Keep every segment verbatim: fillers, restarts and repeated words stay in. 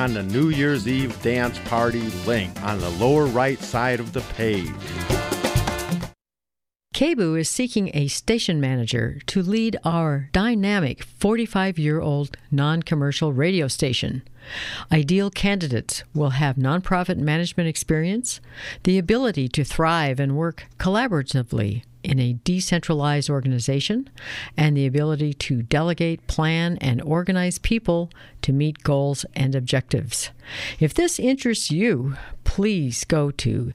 on the New Year's Eve dance party link on the lower right side of the page. K B O O is seeking a station manager to lead our dynamic forty-five-year-old non-commercial radio station. Ideal candidates will have nonprofit management experience, the ability to thrive and work collaboratively in a decentralized organization, and the ability to delegate, plan, and organize people to meet goals and objectives. If this interests you, please go to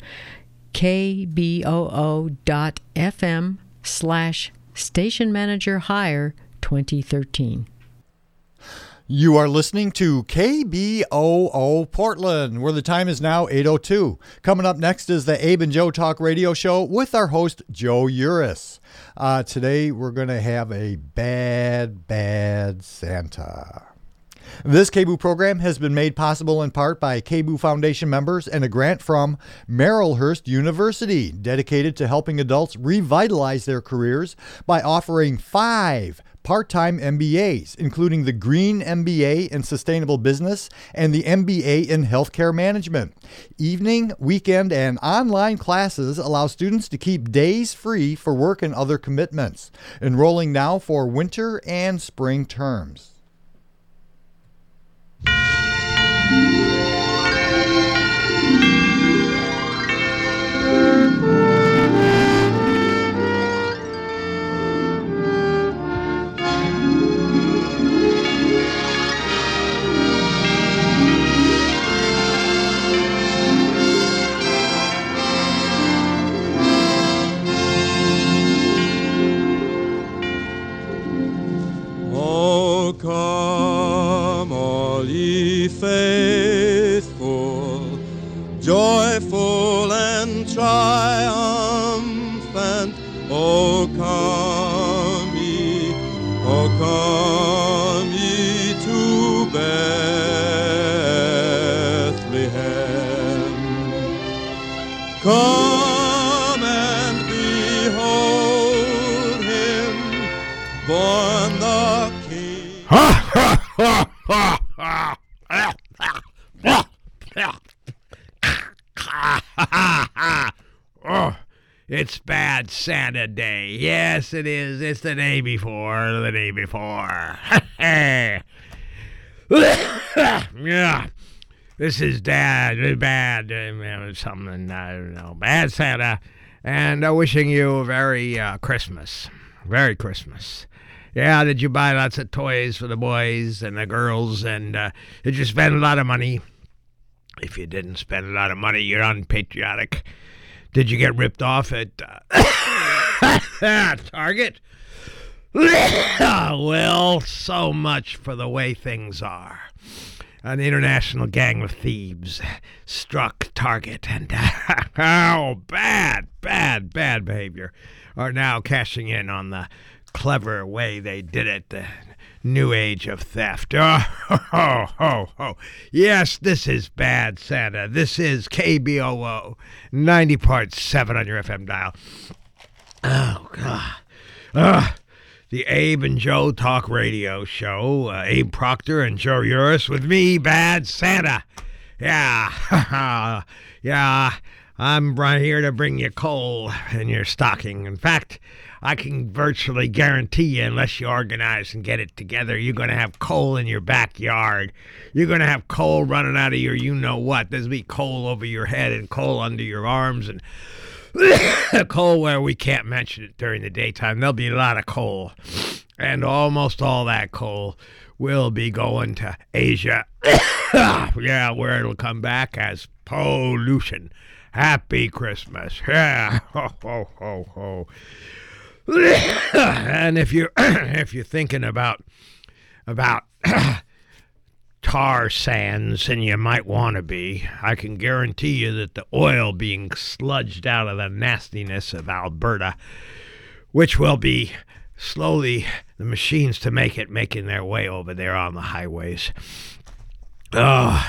kboo.fm slash station manager hire 2013. You are listening to K B O O Portland, where the time is now eight oh two. Coming up next is the Abe and Joe Talk Radio Show with our host, Joe Uris. Uh, today, we're going to have a bad, bad Santa. This K B O O program has been made possible in part by K B O O Foundation members and a grant from Marylhurst University, dedicated to helping adults revitalize their careers by offering five part-time M B As, including the Green M B A in Sustainable Business and the M B A in Healthcare Management. Evening, weekend, and online classes allow students to keep days free for work and other commitments. Enrolling now for winter and spring terms. Oh, come all ye faithful, joyful and triumphant. Oh, come ye, oh, come ye to Bethlehem. Come and behold him, born the King. Ha ha ha ha ha! Oh, it's Bad Santa Day. Yes, it is. It's the day before the day before. Yeah, this is Dad. Bad uh, something. I don't know. Bad Santa, and uh, wishing you a very uh, Christmas, very Christmas. Yeah, did you buy lots of toys for the boys and the girls, and uh, did you spend a lot of money? If you didn't spend a lot of money, you're unpatriotic. Did you get ripped off at uh, Target? Well, so much for the way things are. An international gang of thieves struck Target, and uh, oh, bad, bad, bad behavior are now cashing in on the clever way they did it, the new age of theft. Oh, ho, ho, ho. Yes, this is Bad Santa. This is K B O O, ninety point seven on your F M dial. Oh, God. Uh, the Abe and Joe Talk Radio Show. Uh, Abe Proctor and Joe Uris with me, Bad Santa. Yeah, yeah, I'm right here to bring you coal in your stocking. In fact, I can virtually guarantee you, unless you organize and get it together, you're going to have coal in your backyard. You're going to have coal running out of your you-know-what. There's going to be coal over your head and coal under your arms and coal where we can't mention it during the daytime. There'll be a lot of coal. And almost all that coal will be going to Asia. Yeah, where it'll come back as pollution. Happy Christmas. Yeah. Ho, ho, ho, ho. And if you're if you're thinking about about tar sands, and you might want to be, I can guarantee you that the oil being sludged out of the nastiness of Alberta, which will be slowly the machines to make it making their way over there on the highways. Oh,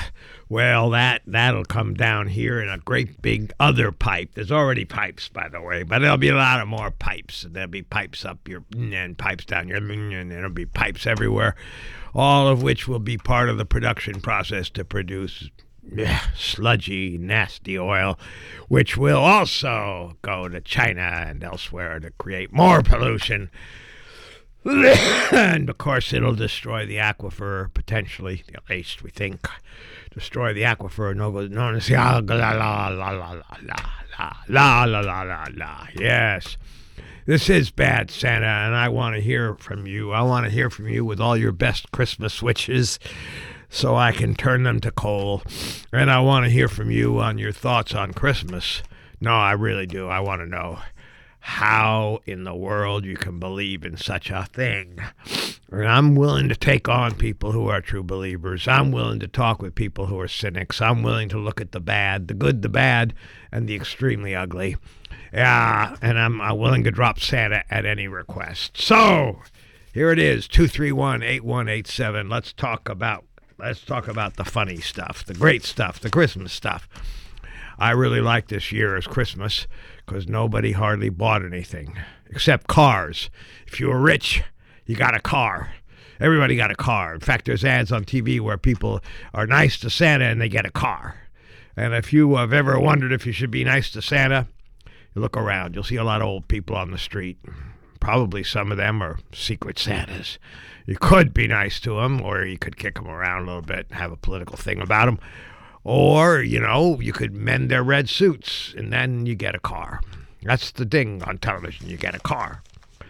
Well, that, that'll come down here in a great big other pipe. There's already pipes, by the way, but there'll be a lot of more pipes. There'll be pipes up your and pipes down your and there'll be pipes everywhere, all of which will be part of the production process to produce yeah, sludgy, nasty oil, which will also go to China and elsewhere to create more pollution. And, of course, it'll destroy the aquifer, potentially, at least we think. Destroy the aquifer known as the la la la la la la la la la la la. Yes. This is Bad Santa, and I want to hear from you. I want to hear from you with all your best Christmas wishes so I can turn them to coal. And I want to hear from you on your thoughts on Christmas. No, I really do. I want to know how in the world you can believe in such a thing. And I'm willing to take on people who are true believers. I'm willing to talk with people who are cynics. I'm willing to look at the bad, the good, the bad, and the extremely ugly. Yeah, and I'm uh, willing to drop Santa at any request. So, here it is, two three one, eight one eight seven. Let's talk about let's talk about the funny stuff, the great stuff, the Christmas stuff. I really like this year as Christmas because nobody hardly bought anything except cars. If you were rich, you got a car. Everybody got a car. In fact, there's ads on T V where people are nice to Santa and they get a car. And if you have ever wondered if you should be nice to Santa, you look around. You'll see a lot of old people on the street. Probably some of them are secret Santas. You could be nice to them, or you could kick them around a little bit and have a political thing about them. Or, you know, you could mend their red suits, and then you get a car. That's the thing on television. You get a car.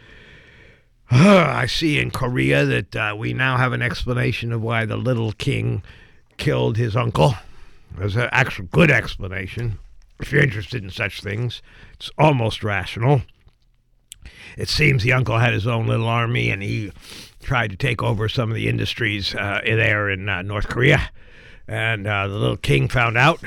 I see in Korea that uh, we now have an explanation of why the little king killed his uncle. There's an actual good explanation. If you're interested in such things, it's almost rational. It seems the uncle had his own little army, and he tried to take over some of the industries uh, there in uh, North Korea. And uh, the little king found out,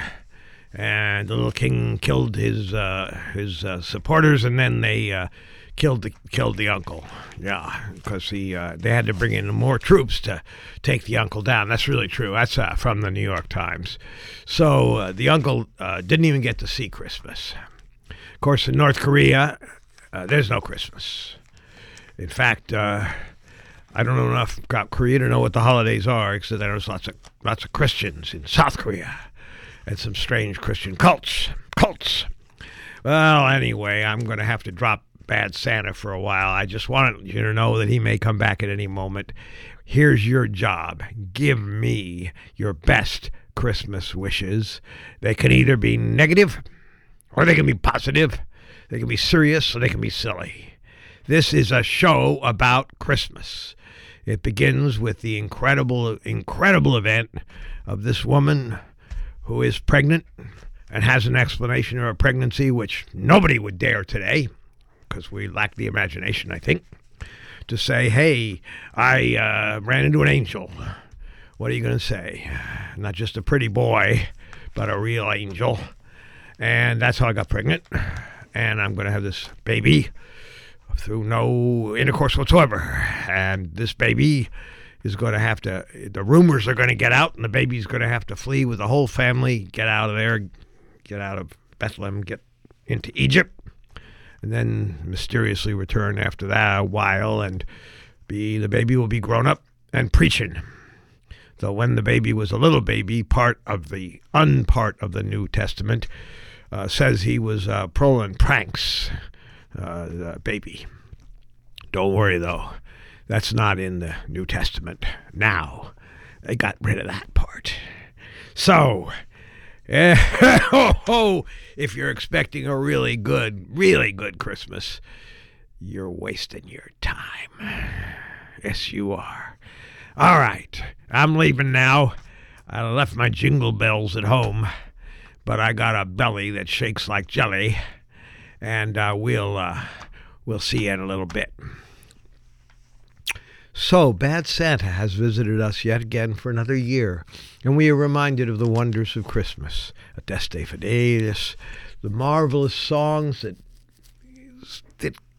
and the little king killed his uh, his uh, supporters, and then they uh, killed the killed the uncle. Yeah, because he uh, they had to bring in more troops to take the uncle down. That's really true. That's uh, from the New York Times. So uh, the uncle uh, didn't even get to see Christmas. Of course, in North Korea, uh, there's no Christmas. In fact, uh, I don't know enough about Korea to know what the holidays are, except there's lots of lots of Christians in South Korea and some strange Christian cults. Cults. Well, anyway, I'm going to have to drop Bad Santa for a while. I just wanted you to know that he may come back at any moment. Here's your job. Give me your best Christmas wishes. They can either be negative or they can be positive. They can be serious or they can be silly. This is a show about Christmas. It begins with the incredible, incredible event of this woman who is pregnant and has an explanation of her pregnancy, which nobody would dare today, because we lack the imagination, I think, to say, hey, I uh, ran into an angel. What are you going to say? Not just a pretty boy, but a real angel. And that's how I got pregnant. And I'm going to have this baby through no intercourse whatsoever. And this baby is going to have to, the rumors are going to get out, and the baby's going to have to flee with the whole family, get out of there, get out of Bethlehem, get into Egypt, and then mysteriously return after that a while, and be the baby will be grown up and preaching. So when the baby was a little baby, part of the unpart of the New Testament uh, says he was uh, pulling pranks, uh, the baby. Don't worry, though. That's not in the New Testament. Now, they got rid of that part. So, eh, oh, oh, if you're expecting a really good, really good Christmas, you're wasting your time. Yes, you are. All right, I'm leaving now. I left my jingle bells at home, but I got a belly that shakes like jelly, and uh, we'll uh, we'll see you in a little bit. So, Bad Santa has visited us yet again for another year, and we are reminded of the wonders of Christmas, Adeste Fidelis, the marvelous songs that, that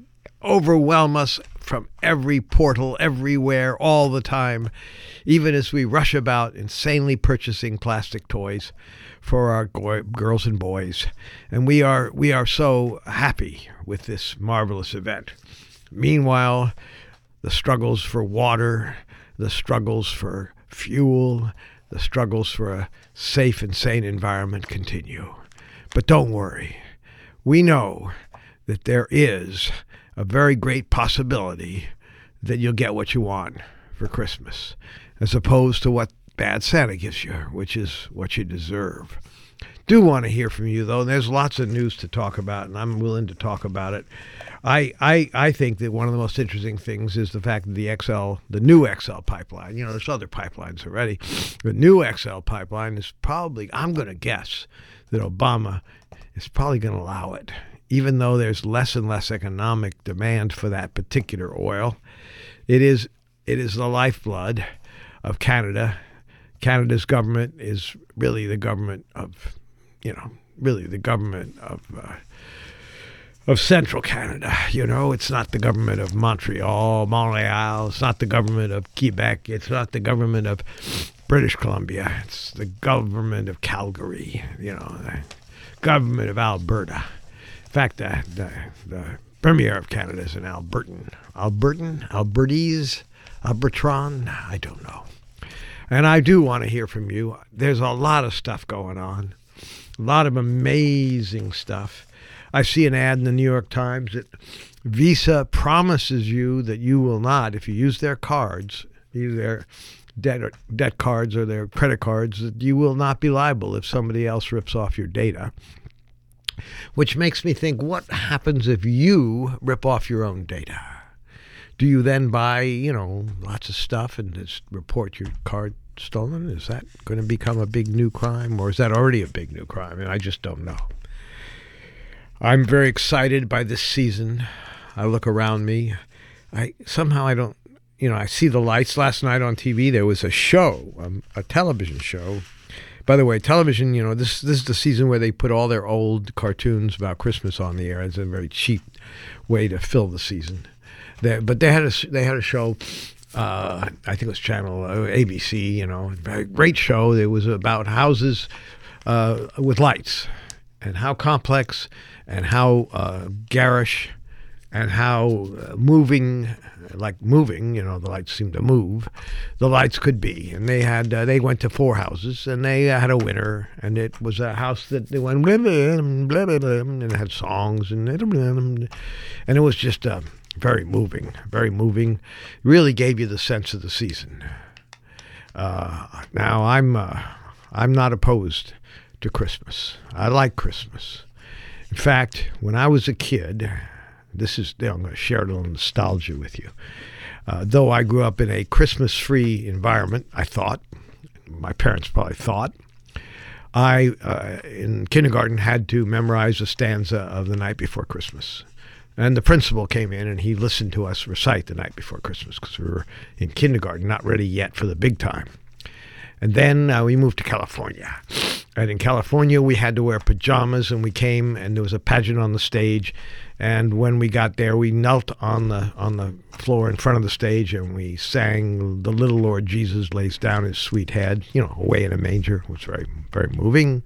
overwhelm us from every portal, everywhere, all the time, even as we rush about insanely purchasing plastic toys for our go- girls and boys. And we are we are so happy with this marvelous event. Meanwhile, the struggles for water, the struggles for fuel, the struggles for a safe and sane environment continue. But don't worry. We know that there is a very great possibility that you'll get what you want for Christmas, as opposed to what bad Santa gives you, which is what you deserve. Do want to hear from you, though. There's lots of news to talk about, and I'm willing to talk about it. I, I I think that one of the most interesting things is the fact that the X L, the new X L pipeline, you know, there's other pipelines already. The new X L pipeline is probably, I'm going to guess, that Obama is probably going to allow it, even though there's less and less economic demand for that particular oil. It is it is the lifeblood of Canada. Canada's government is really the government of, you know, really the government of uh, of central Canada. You know, it's not the government of Montreal, Montreal. It's not the government of Quebec. It's not the government of British Columbia. It's the government of Calgary. You know, the government of Alberta. In fact, the, the, the Premier of Canada is an Albertan. Albertan? Albertese? Albertron? I don't know. And I do want to hear from you. There's a lot of stuff going on. A lot of amazing stuff. I see an ad in the New York Times that Visa promises you that you will not, if you use their cards, either their debt, or debt cards or their credit cards, that you will not be liable if somebody else rips off your data. Which makes me think, what happens if you rip off your own data? Do you then buy, you know, lots of stuff and just report your card stolen? Is that going to become a big new crime, or is that already a big new crime? And I just don't know. I'm very excited by this season. I look around me. I somehow I don't, you know, I see the lights. Last night on T V there was a show, um, a television show. By the way, television, you know, this this is the season where they put all their old cartoons about Christmas on the air. It's a very cheap way to fill the season. They, but they had a they had a show. Uh, I think it was Channel uh, A B C. You know, a great show. It was about houses uh, with lights, and how complex and how uh, garish and how uh, moving, like moving, you know, the lights seem to move, the lights could be. And they had, uh, they went to four houses, and they had a winner, and it was a house that they went, blah, blah, blah, blah, blah, and it had songs, and, and it was just uh, very moving, very moving. Really gave you the sense of the season. Uh, now, I'm, uh, I'm not opposed to Christmas. I like Christmas. In fact, when I was a kid, this is, I'm going to share a little nostalgia with you. Uh, though I grew up in a Christmas-free environment, I thought, my parents probably thought, I, uh, in kindergarten, had to memorize a stanza of The Night Before Christmas. And the principal came in, and he listened to us recite The Night Before Christmas, because we were in kindergarten, not ready yet for the big time. And then uh, we moved to California. And in California, we had to wear pajamas, and we came, and there was a pageant on the stage. And when we got there, we knelt on the on the floor in front of the stage, and we sang "The Little Lord Jesus Lays Down His Sweet Head," you know, away in a manger. It was very, very moving.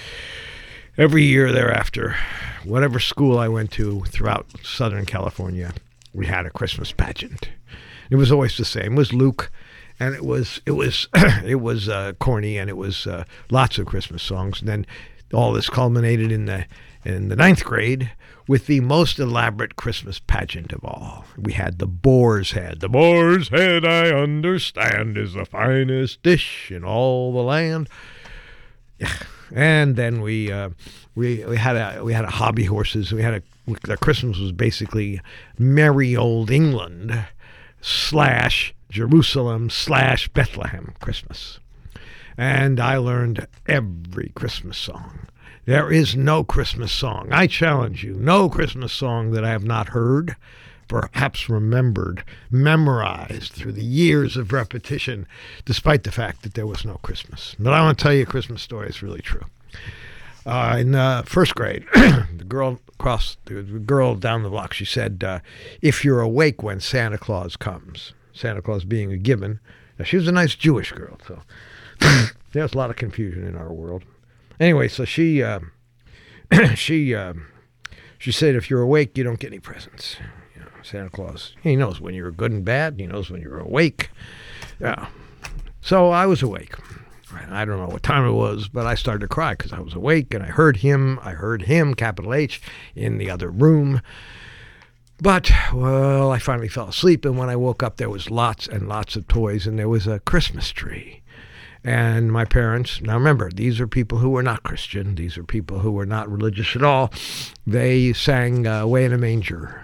Every year thereafter, whatever school I went to throughout Southern California, we had a Christmas pageant. It was always the same. It was Luke. And it was it was it was uh, corny, and it was uh, lots of Christmas songs. And then all this culminated in the in the ninth grade with the most elaborate Christmas pageant of all. We had the boar's head. The boar's head, I understand, is the finest dish in all the land. Yeah. And then we uh, we we had a we had a hobby horses. We had a the Christmas was basically merry old England slash Jerusalem slash Bethlehem Christmas. And I learned every Christmas song. There is no Christmas song, I challenge you, no Christmas song that I have not heard, perhaps remembered, memorized through the years of repetition, despite the fact that there was no Christmas. But I want to tell you a Christmas story. It's really true. Uh, in uh, first grade, the girl across the girl down the block, she said, uh, "If you're awake when Santa Claus comes," Santa Claus being a given. Now, she was a nice Jewish girl, so there's a lot of confusion in our world. Anyway, so she uh, she uh, she said, "If you're awake, you don't get any presents." You know, Santa Claus, he knows when you're good and bad. He knows when you're awake. Yeah. So I was awake. I don't know what time it was, but I started to cry because I was awake and I heard him, I heard him, capital H, in the other room. But, well, I finally fell asleep, and when I woke up, there was lots and lots of toys, and there was a Christmas tree. And my parents, now remember, these are people who were not Christian. These are people who were not religious at all. They sang uh, Away in a Manger,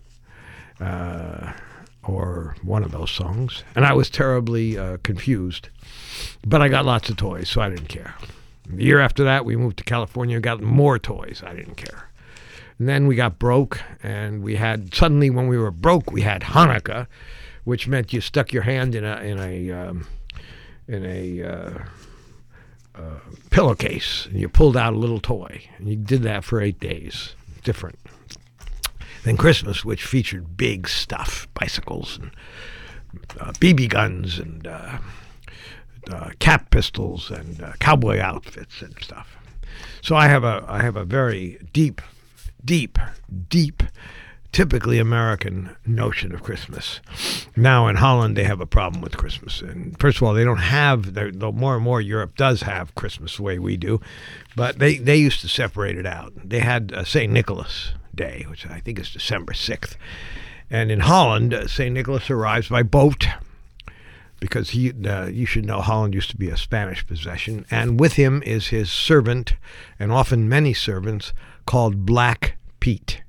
uh, or one of those songs. And I was terribly uh, confused. But I got lots of toys, so I didn't care. The year after that, we moved to California, got more toys. I didn't care. And then we got broke, and we had, suddenly when we were broke, we had Hanukkah, which meant you stuck your hand in a in a um, in a uh, uh, pillowcase, and you pulled out a little toy, and you did that for eight days. Different. Then Christmas, which featured big stuff, bicycles and uh, B B guns and uh, uh, cap pistols and uh, cowboy outfits and stuff. So I have a I have a very deep, deep, deep, typically American notion of Christmas. Now in Holland they have a problem with Christmas. And first of all, they don't have, though more and more Europe does have Christmas the way we do, but they, they used to separate it out. They had uh, Saint Nicholas Day, which I think is December sixth. And in Holland, uh, Saint Nicholas arrives by boat, because he, uh, you should know Holland used to be a Spanish possession, and with him is his servant, and often many servants, called Black Pete.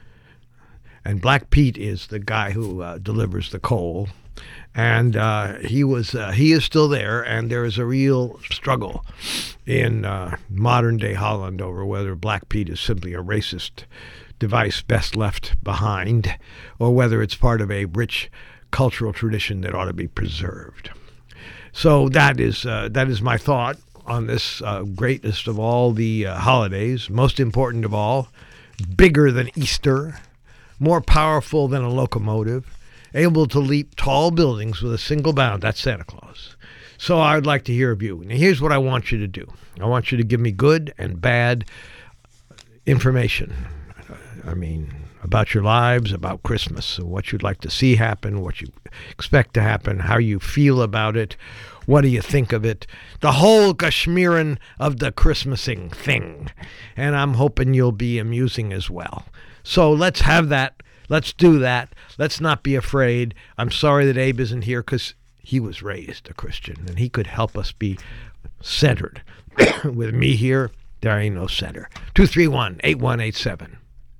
And Black Pete is the guy who uh, delivers the coal, and uh, he was uh, he is still there, and there is a real struggle in uh, modern-day Holland over whether Black Pete is simply a racist device best left behind, or whether it's part of a rich cultural tradition that ought to be preserved. So that is uh, that is my thought on this uh, greatest of all the uh, holidays, most important of all, bigger than Easter, more powerful than a locomotive, able to leap tall buildings with a single bound. That's Santa Claus. So I'd like to hear of you. Now here's what I want you to do. I want you to give me good and bad information. I mean, about your lives, about Christmas, so what you'd like to see happen, what you expect to happen, how you feel about it, what do you think of it, the whole Kashmiran of the Christmasing thing. And I'm hoping you'll be amusing as well. So let's have that. Let's do that. Let's not be afraid. I'm sorry that Abe isn't here because he was raised a Christian, and he could help us be centered. With me here, there ain't no center. two three one, eight one eight seven.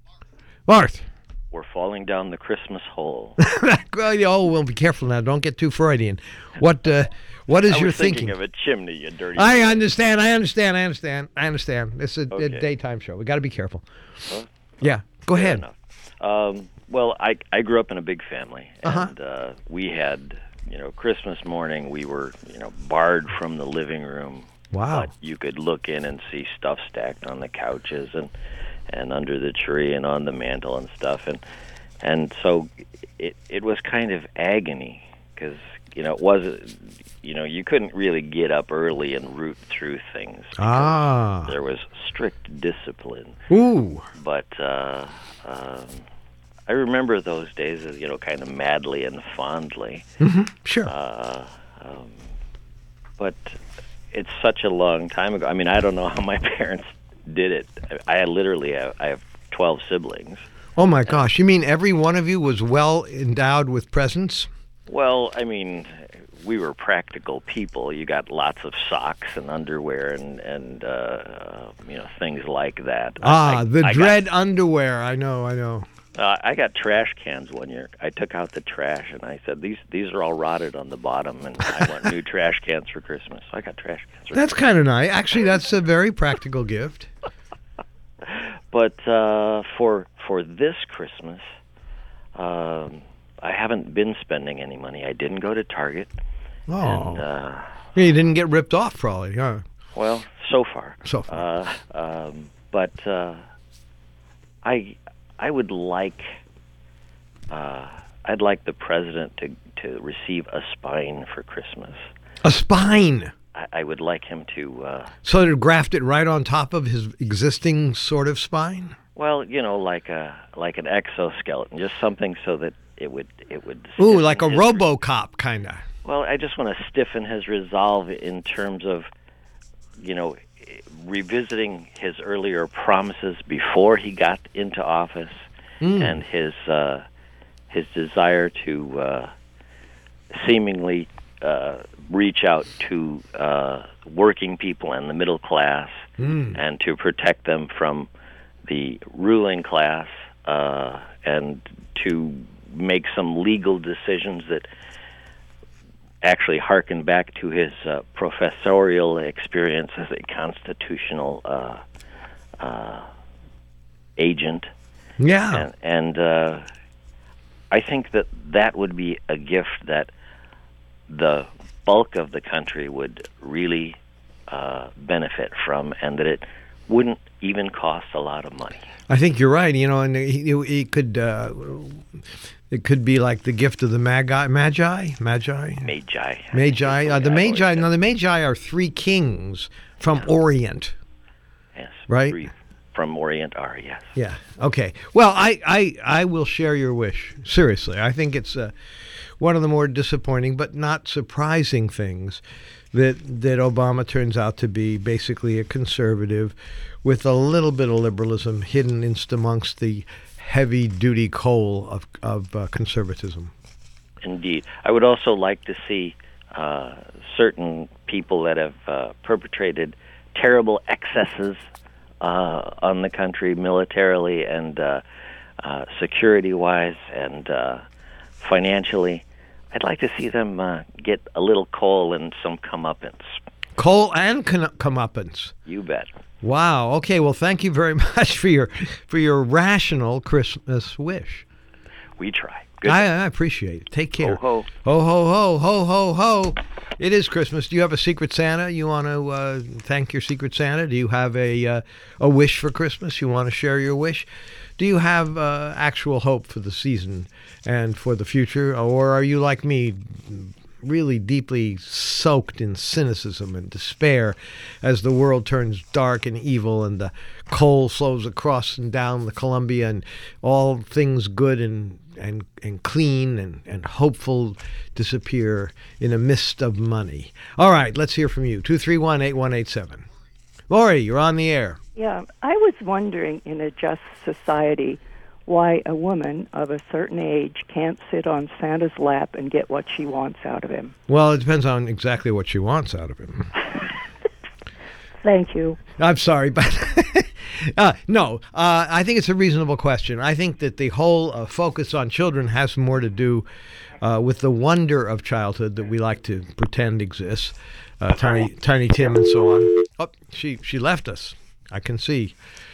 Marth. We're falling down the Christmas hole. Oh, well, be careful now. Don't get too Freudian. What uh, What is I your was thinking thinking? of a chimney, you dirty. I understand. I understand. I understand. I understand. This is a, Okay. a daytime show. We got to be careful. Well, Yeah. Go fair ahead. enough. Um, well, I I grew up in a big family, Uh-huh. and uh, we had, you know, Christmas morning. We were, you know, barred from the living room. Wow. But you could look in and see stuff stacked on the couches and and under the tree and on the mantle and stuff, and and so it it was kind of agony because you know it wasn't, you know, you couldn't really get up early and root through things. Ah. There was strict discipline. Ooh. But uh, um, I remember those days as, you know, kind of madly and fondly. Mm-hmm. Sure. Uh, um, but it's such a long time ago. I mean, I don't know how my parents did it. I, I literally have, I have twelve siblings. Oh, my gosh. You mean every one of you was well endowed with presents? Well, I mean, we were practical people. You got lots of socks and underwear and, and uh, you know, things like that. Ah, I, the I dread got, underwear. I know, I know. uh, I got trash cans one year. I took out the trash and I said, these these are all rotted on the bottom, and I want new trash cans for Christmas. So I got trash cans for That's Christmas. kind of nice. Actually, that's a very practical gift. But uh, for for this Christmas, um, I haven't been spending any money. I didn't go to Target. Oh. And, uh, You didn't get ripped off, probably, huh? well, so far. So far. Uh, um, but uh, I I would like uh, I'd like the president to to receive a spine for Christmas. A spine. I, I would like him to. Uh, so to graft it right on top of his existing sort of spine. Well, you know, like a like an exoskeleton, just something so that it would it would. Ooh, like a his, RoboCop kind of. Well, I just want to stiffen his resolve in terms of, you know, revisiting his earlier promises before he got into office, mm. and his uh, his desire to uh, seemingly uh, reach out to uh, working people and the middle class, mm. and to protect them from the ruling class, uh, and to make some legal decisions that actually harken back to his uh, professorial experience as a constitutional uh, uh, agent. Yeah. And, and uh, I think that that would be a gift that the bulk of the country would really uh, benefit from, and that it wouldn't even cost a lot of money. I think you're right. You know, and it, it could uh, it could be like the gift of the magi, magi, magi, magi, magi. Uh, the magi. Now, the magi are three kings from yeah. Orient. Yes. Right. Three from Orient are yes. Yeah. Okay. Well, I, I, I will share your wish. Seriously, I think it's uh, one of the more disappointing but not surprising things that that Obama turns out to be basically a conservative with a little bit of liberalism hidden in amongst the heavy-duty coal of, of uh, conservatism. Indeed. I would also like to see uh, certain people that have uh, perpetrated terrible excesses uh, on the country militarily and uh, uh, security-wise and uh, financially. I'd like to see them uh, get a little coal and some comeuppance. Coal and con- comeuppance. You bet. Wow. Okay. Well, thank you very much for your for your rational Christmas wish. We try. Good I, I appreciate it. Take care. Ho ho ho ho ho ho ho ho. It is Christmas. Do you have a Secret Santa? You want to uh, thank your Secret Santa? Do you have a uh, a wish for Christmas? You want to share your wish? Do you have uh, actual hope for the season and for the future, or are you like me, really deeply soaked in cynicism and despair as the world turns dark and evil and the coal flows across and down the Columbia and all things good and and, and clean and, and hopeful disappear in a mist of money? All right, let's hear from you. two three one, eight one eight seven. Lori, you're on the air. Yeah, I was wondering, in a just society, why a woman of a certain age can't sit on Santa's lap and get what she wants out of him. Well, it depends on exactly what she wants out of him. Thank you. I'm sorry, but uh, no, uh, I think it's a reasonable question. I think that the whole uh, focus on children has more to do uh, with the wonder of childhood that we like to pretend exists. Uh, Tiny, Tiny Tim and so on. Oh, she, she left us. I can see.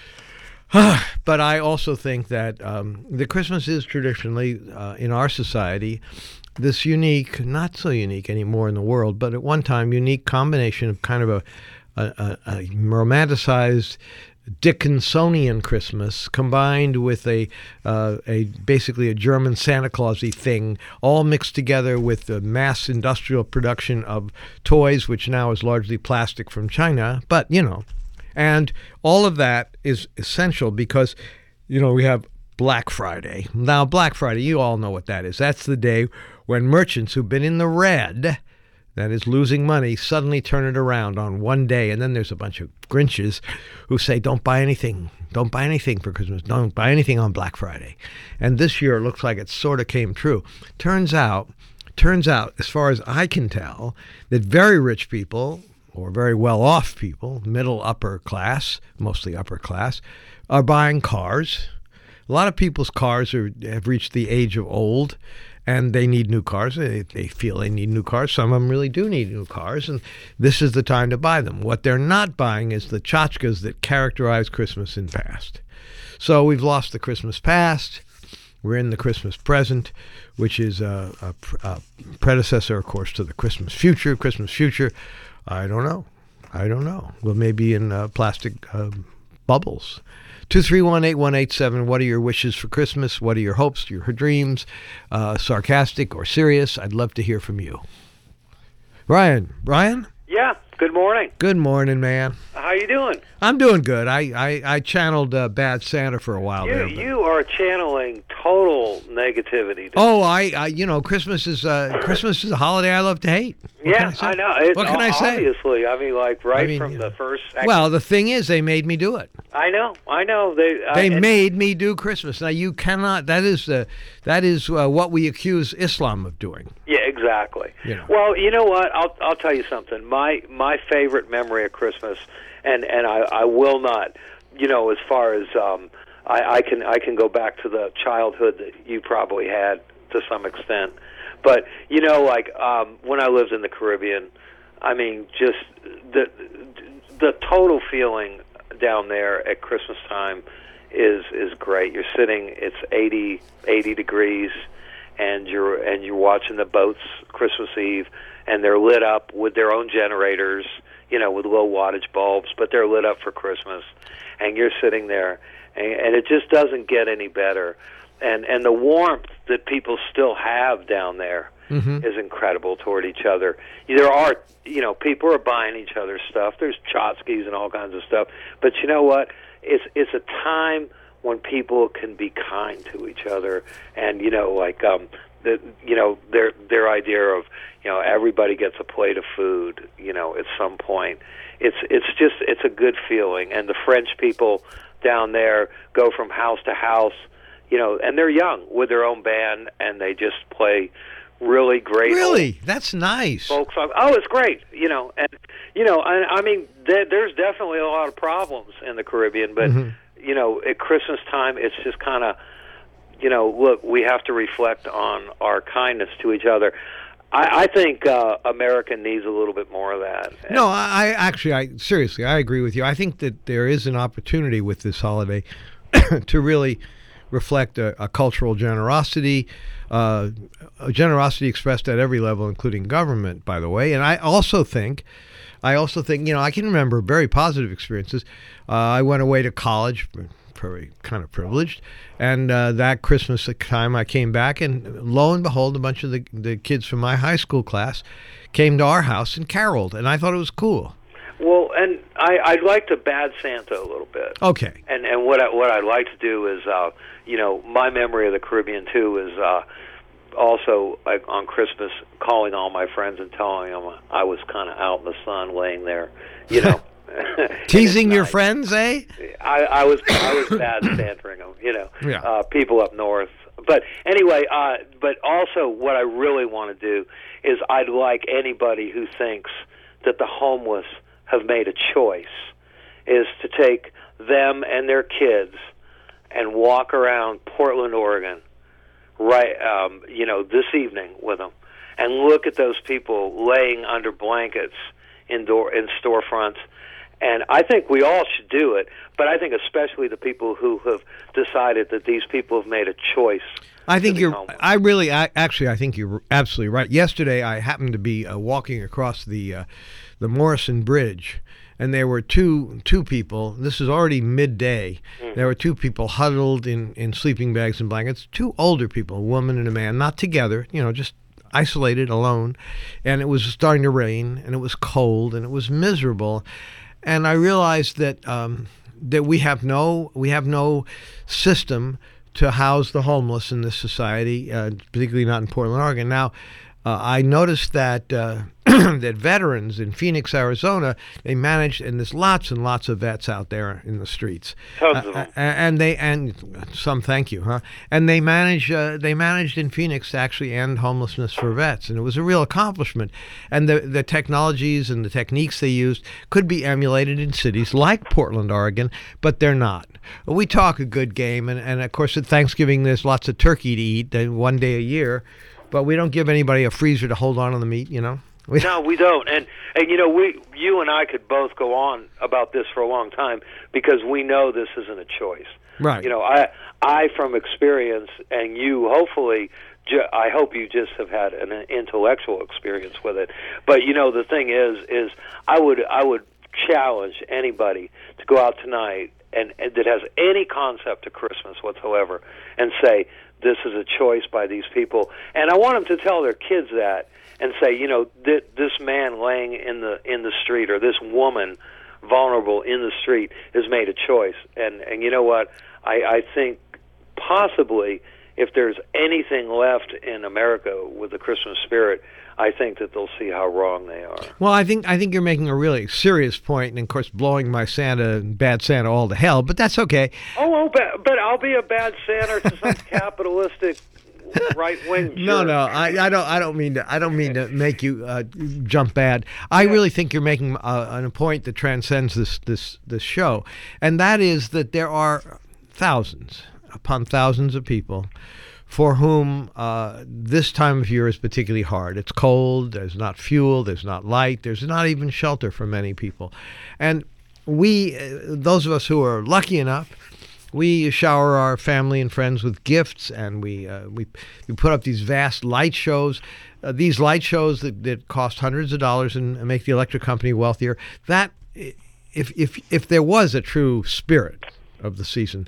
But I also think that um, the Christmas is traditionally, uh, in our society, this unique, not so unique anymore in the world, but at one time unique combination of kind of a, a, a romanticized Dickinsonian Christmas combined with a uh, a basically a German Santa Claus-y thing, all mixed together with the mass industrial production of toys, which now is largely plastic from China. But, you know, and all of that is essential because, you know, we have Black Friday. Now, Black Friday, you all know what that is. That's the day when merchants who've been in the red, that is losing money, suddenly turn it around on one day. And then there's a bunch of Grinches who say, don't buy anything. Don't buy anything for Christmas. Don't buy anything on Black Friday. And this year it looks like it sort of came true. Turns out, turns out, as far as I can tell, that very rich people or very well-off people, middle, upper class, mostly upper class, are buying cars. A lot of people's cars are, have reached the age of old, and they need new cars. They, they feel they need new cars. Some of them really do need new cars, and this is the time to buy them. What they're not buying is the tchotchkes that characterized Christmas in past. So we've lost the Christmas past. We're in the Christmas present, which is a, a, a predecessor, of course, to the Christmas future. Christmas future, I don't know. I don't know. Well, maybe in uh, plastic uh, bubbles. two three one, eight one eight seven. What are your wishes for Christmas? What are your hopes, your dreams? Uh, sarcastic or serious? I'd love to hear from you. Brian. Brian? Yeah. Good morning. Good morning, man. How you doing? I'm doing good. I, I, I channeled uh, Bad Santa for a while You, there. but- you are channeling total negativity. Oh, I, I, you know, Christmas is uh, Christmas is a holiday I love to hate. What yeah, can I, say? I know. It's What can I say? Obviously, I mean, like right I mean, from you the know. first. Well, the thing is, they made me do it. I know, I know. They They uh, made me do Christmas. Now you cannot. That is the that is uh, what we accuse Islam of doing. Yeah, exactly. You know. Well, you know what? I'll I'll tell you something. My my favorite memory of Christmas, and and I, I will not, you know, as far as um, I, I can I can go back to the childhood that you probably had to some extent, but you know, like um, when I lived in the Caribbean, I mean, just the the total feeling down there at Christmas time is is great. You're sitting, it's eighty, eighty degrees, and you're and you're watching the boats Christmas Eve, and they're lit up with their own generators, you know, with low wattage bulbs, but they're lit up for Christmas, and you're sitting there, and, and it just doesn't get any better. And and the warmth that people still have down there Mm-hmm. is incredible toward each other. There are, you know, people are buying each other's stuff. There's tchotchkes and all kinds of stuff. But you know what? It's it's a time when people can be kind to each other, and you know, like um, the you know their their idea of you know everybody gets a plate of food, you know, at some point. It's it's just it's a good feeling, and the French people down there go from house to house, you know, and they're young with their own band, and they just play really great. Really, that's nice. Folk songs. Oh, it's great. You know, and you know, I, I mean, there, there's definitely a lot of problems in the Caribbean, but Mm-hmm. you know, at Christmas time, it's just kind of, you know, look, we have to reflect on our kindness to each other. I, I think uh, America needs a little bit more of that. And No, I, I actually, I seriously, I agree with you. I think that there is an opportunity with this holiday to really reflect a, a cultural generosity, uh, a generosity expressed at every level, including government, by the way. And I also think, I also think, you know, I can remember very positive experiences. Uh, I went away to college, very kind of privileged, and uh, that Christmas time I came back, and lo and behold, a bunch of the, the kids from my high school class came to our house and caroled, and I thought it was cool. Well, and I, I'd like to bad Santa a little bit. Okay. And and what I, what I'd like to do is, uh, you know, my memory of the Caribbean too is uh, also like on Christmas calling all my friends and telling them I was kind of out in the sun, laying there, you know, Teasing your nice. friends, eh? I, I was I was bad Santering them, you know, Yeah. uh, people up north. But anyway, uh, but also what I really want to do is I'd like anybody who thinks that the homeless have made a choice is to take them and their kids and walk around Portland, Oregon, right, um, you know, this evening with them, and look at those people laying under blankets indoor in storefronts. And I think we all should do it, but I think especially the people who have decided that these people have made a choice. I think to be you're. homeless. I really, I, actually, I think you're absolutely right. Yesterday, I happened to be uh, walking across the uh, the Morrison Bridge, and there were two two people. This is already midday. Mm-hmm. There were two people huddled in, in sleeping bags and blankets. Two older people, a woman and a man, not together. You know, just isolated, alone. And it was starting to rain, and it was cold, and it was miserable. And I realized that um, that we have no we have no system to house the homeless in this society, uh, particularly not in Portland, Oregon. Now, uh, I noticed that uh, that veterans in Phoenix, Arizona, they managed, and there's lots and lots of vets out there in the streets. Tons Uh, of them. uh, and they and some, thank you, huh? And they managed uh, they managed in Phoenix to actually end homelessness for vets, and it was a real accomplishment. And the the technologies and the techniques they used could be emulated in cities like Portland, Oregon, but they're not. We talk a good game, and, and of course at Thanksgiving there's lots of turkey to eat, uh, one day a year, but we don't give anybody a freezer to hold on to the meat, you know. We, No, we don't. And and you know, we you and I could both go on about this for a long time because we know this isn't a choice. Right. You know, I I from experience, and you hopefully, ju- I hope you just have had an intellectual experience with it. But you know, the thing is, is I would I would challenge anybody to go out tonight and, and that has any concept of Christmas whatsoever and say, this is a choice by these people. And I want them to tell their kids that and say, you know, th- this man laying in the in the street or this woman vulnerable in the street has made a choice. And, and you know what? I, I think possibly if there's anything left in America with the Christmas spirit, I think that they'll see how wrong they are. Well, I think I think you're making a really serious point, and of course, blowing my Santa, bad Santa, all to hell. But that's okay. Oh, oh but, but I'll be a bad Santa to some capitalistic right wing. No, no, I, I don't. I don't mean to. I don't mean to make you uh, jump bad. I yeah. really think you're making a, a point that transcends this this this show, and that is that there are thousands upon thousands of people for whom uh, this time of year is particularly hard. It's cold, there's not fuel, there's not light, there's not even shelter for many people. And we, uh, those of us who are lucky enough, we shower our family and friends with gifts, and we uh, we, we put up these vast light shows. Uh, these light shows that, that cost hundreds of dollars and make the electric company wealthier. That, if if if there was a true spirit of the season,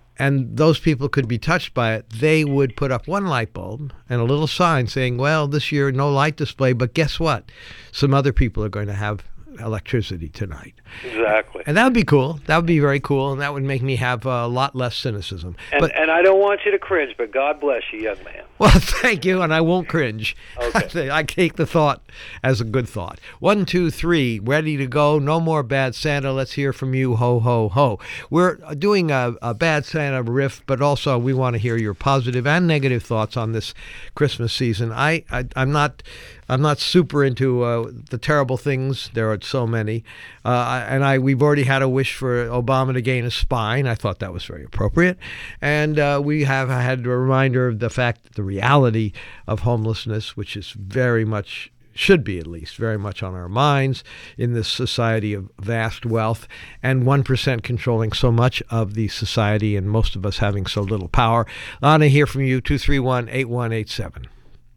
and those people could be touched by it, they would put up one light bulb and a little sign saying, well, this year, no light display, but guess what? Some other people are going to have electricity tonight. Exactly. And that would be cool. That would be very cool, and that would make me have a lot less cynicism. And, but, and I don't want you to cringe, but God bless you, young man. Well, thank you, and I won't cringe. Okay. I take the thought as a good thought. One, two, three, ready to go. No more Bad Santa. Let's hear from you. Ho, ho, ho. We're doing a, a Bad Santa riff, but also we want to hear your positive and negative thoughts on this Christmas season. I, I I'm not I'm not super into uh, the terrible things. There are so many, uh, and I we've already had a wish for Obama to gain a spine. I thought that was very appropriate, and uh, we have had a reminder of the fact that the reality of homelessness, which is very much, should be at least, very much on our minds in this society of vast wealth and one percent controlling so much of the society and most of us having so little power. I want to hear from you, two three one, eight one eight seven.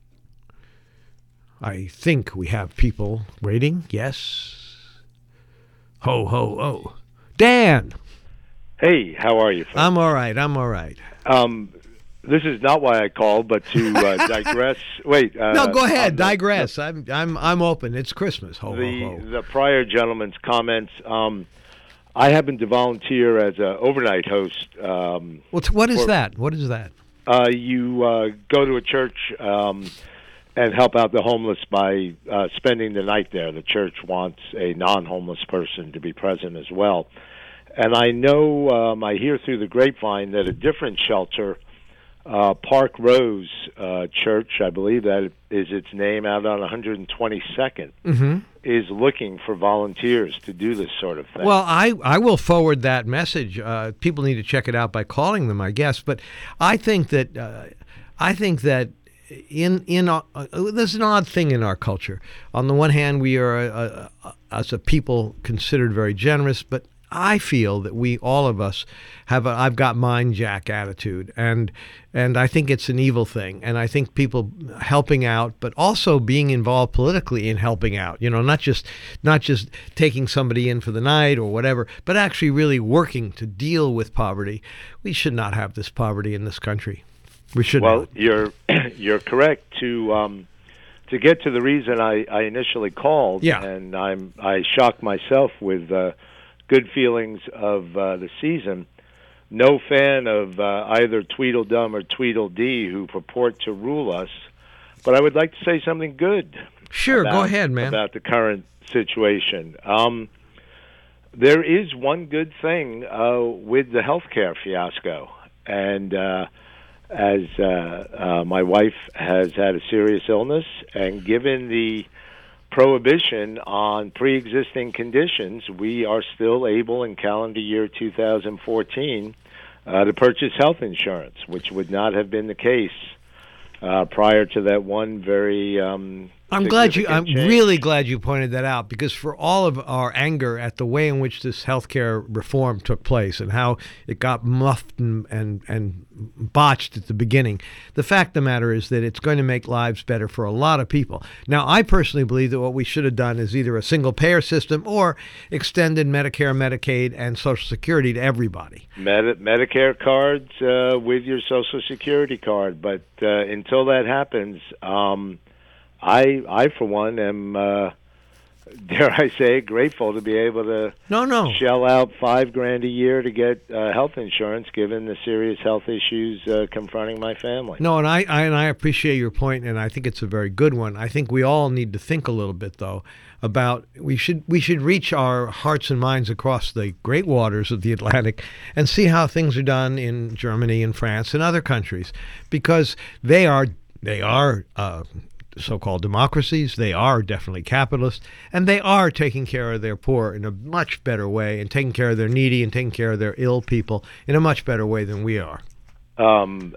I think we have people waiting. Yes. Ho, ho, ho. Dan! Hey, how are you, folks? I'm all right. I'm all right. Um... This is not why I called, but to uh, digress. Wait. Uh, no, go ahead. The, digress. The, I'm I'm I'm open. It's Christmas. Ho, the, ho, ho. The prior gentleman's comments. Um, I happen to volunteer as an overnight host. Um, well, what is for, that? What is that? Uh, you uh, go to a church um, and help out the homeless by uh, spending the night there. The church wants a non-homeless person to be present as well. And I know, um, I hear through the grapevine that a different shelter, Uh, Park Rose uh, Church, I believe that is its name, out on one hundred twenty-second, mm-hmm. is looking for volunteers to do this sort of thing. Well, I, I will forward that message. Uh, people need to check it out by calling them, I guess. But I think that uh, I think that in in uh, there's an odd thing in our culture. On the one hand, we are uh, uh, as a people considered very generous, but I feel that we, all of us, have a I've got mine Jack attitude, and and I think it's an evil thing. And I think people helping out, but also being involved politically in helping out, you know, not just not just taking somebody in for the night or whatever, but actually really working to deal with poverty. We should not have this poverty in this country. We should Well, not. you're you're correct to um, to get to the reason I, I initially called, yeah. and I'm I shocked myself with uh, good feelings of uh, the season. No fan of uh, either Tweedledum or Tweedledee who purport to rule us, but I would like to say something good. Sure, about, go ahead, man. About the current situation. Um, there is one good thing uh, with the healthcare fiasco, and uh, as uh, uh, my wife has had a serious illness, and given the prohibition on pre-existing conditions, we are still able in calendar year two thousand fourteen uh, to purchase health insurance, which would not have been the case uh, prior to that one very um, I'm glad you. I'm significant change. really glad you pointed that out, because for all of our anger at the way in which this healthcare reform took place and how it got muffed and, and and botched at the beginning, the fact of the matter is that it's going to make lives better for a lot of people. Now, I personally believe that what we should have done is either a single payer system or extended Medicare, Medicaid, and Social Security to everybody. Medi- Medicare cards uh, with your Social Security card, but uh, until that happens. Um, I, I for one, am, uh, dare I say, grateful to be able to no, no. shell out five grand a year to get uh, health insurance, given the serious health issues uh, confronting my family. No, and I, I and I appreciate your point, and I think it's a very good one. I think we all need to think a little bit, though, about we should we should reach our hearts and minds across the great waters of the Atlantic and see how things are done in Germany and France and other countries, because they are they are. Uh, so-called democracies. They are definitely capitalist, and they are taking care of their poor in a much better way, and taking care of their needy and taking care of their ill people in a much better way than we are. Um,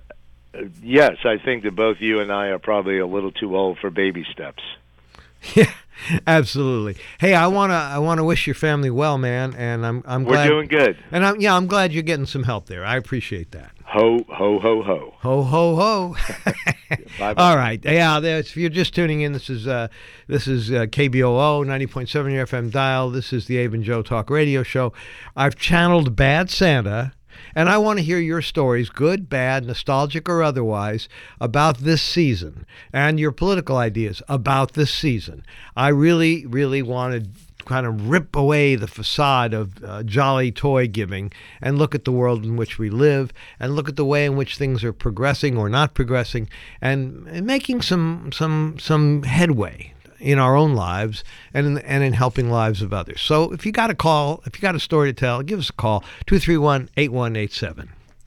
yes, I think that both you and I are probably a little too old for baby steps. Yeah, absolutely. Hey, I wanna I wanna wish your family well, man, and I'm I'm We're glad doing good. And I'm yeah, I'm glad you're getting some help there. I appreciate that. Ho ho ho ho. Ho ho ho. Bye bye. All right. Yeah, there's, if you're just tuning in, this is uh, this is uh, K B O O ninety point seven your F M dial. This is the Abe and Joe Talk Radio Show. I've channeled Bad Santa, and I want to hear your stories, good, bad, nostalgic, or otherwise, about this season, and your political ideas about this season. I really, really want to kind of rip away the facade of uh, jolly toy giving and look at the world in which we live, and look at the way in which things are progressing or not progressing, and, and making some some some headway in our own lives and in, and in helping lives of others. So if you got a call, if you got a story to tell, give us a call, two three one, eight one eight seven.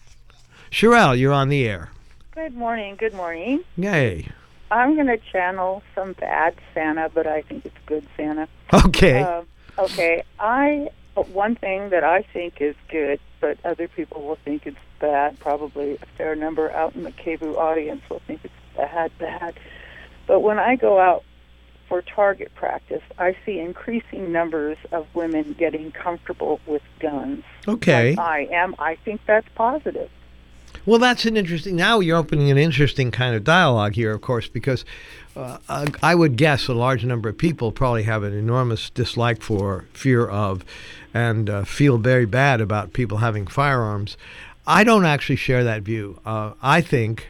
Sherelle, you're on the air. Good morning, good morning. Yay. I'm going to channel some bad Santa, but I think it's good Santa. Okay. Uh, okay. I one thing that I think is good, but other people will think it's bad. Probably a fair number out in the K B O O audience will think it's bad, bad. But when I go out for target practice, I see increasing numbers of women getting comfortable with guns. Okay. Like I am. I think that's positive. Well, that's an interesting. Now you're opening an interesting kind of dialogue here, of course, because uh, I would guess a large number of people probably have an enormous dislike for, fear of, and uh, feel very bad about people having firearms. I don't actually share that view. Uh, I think,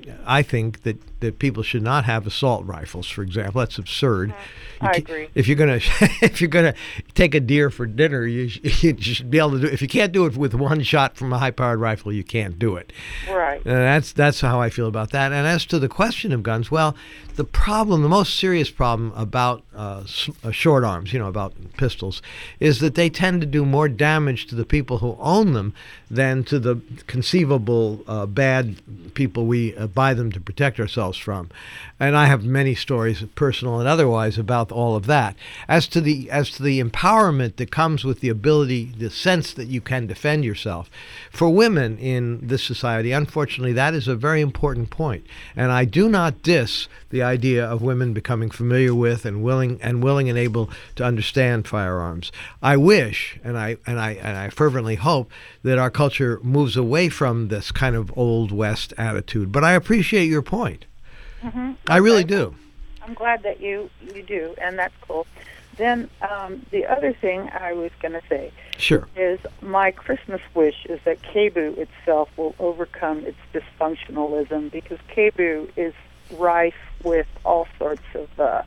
I think that, that people should not have assault rifles, for example. That's absurd. Mm-hmm. You I can, agree. If you're gonna if you're gonna take a deer for dinner, you, sh- you should be able to do. If you can't do it with one shot from a high-powered rifle, you can't do it. Right. And that's that's how I feel about that. And as to the question of guns, well, the problem, the most serious problem about uh, s- uh, short arms, you know, about pistols, is that they tend to do more damage to the people who own them than to the conceivable uh, bad people we uh, buy them to protect ourselves from. And I have many stories, personal and otherwise, about all of that. As to the as to the empowerment that comes with the ability, the sense that you can defend yourself, for women in this society, unfortunately, that is a very important point. And I do not diss the idea of women becoming familiar with and willing and willing and able to understand firearms. I wish, and I and I and I fervently hope, that our culture moves away from this kind of old West attitude. But I appreciate your point. Mm-hmm. I really do. I'm glad that you, you do, and that's cool. Then um, the other thing I was going to say Sure. is my Christmas wish is that K B O O itself will overcome its dysfunctionalism, because K B O O is rife with all sorts of uh,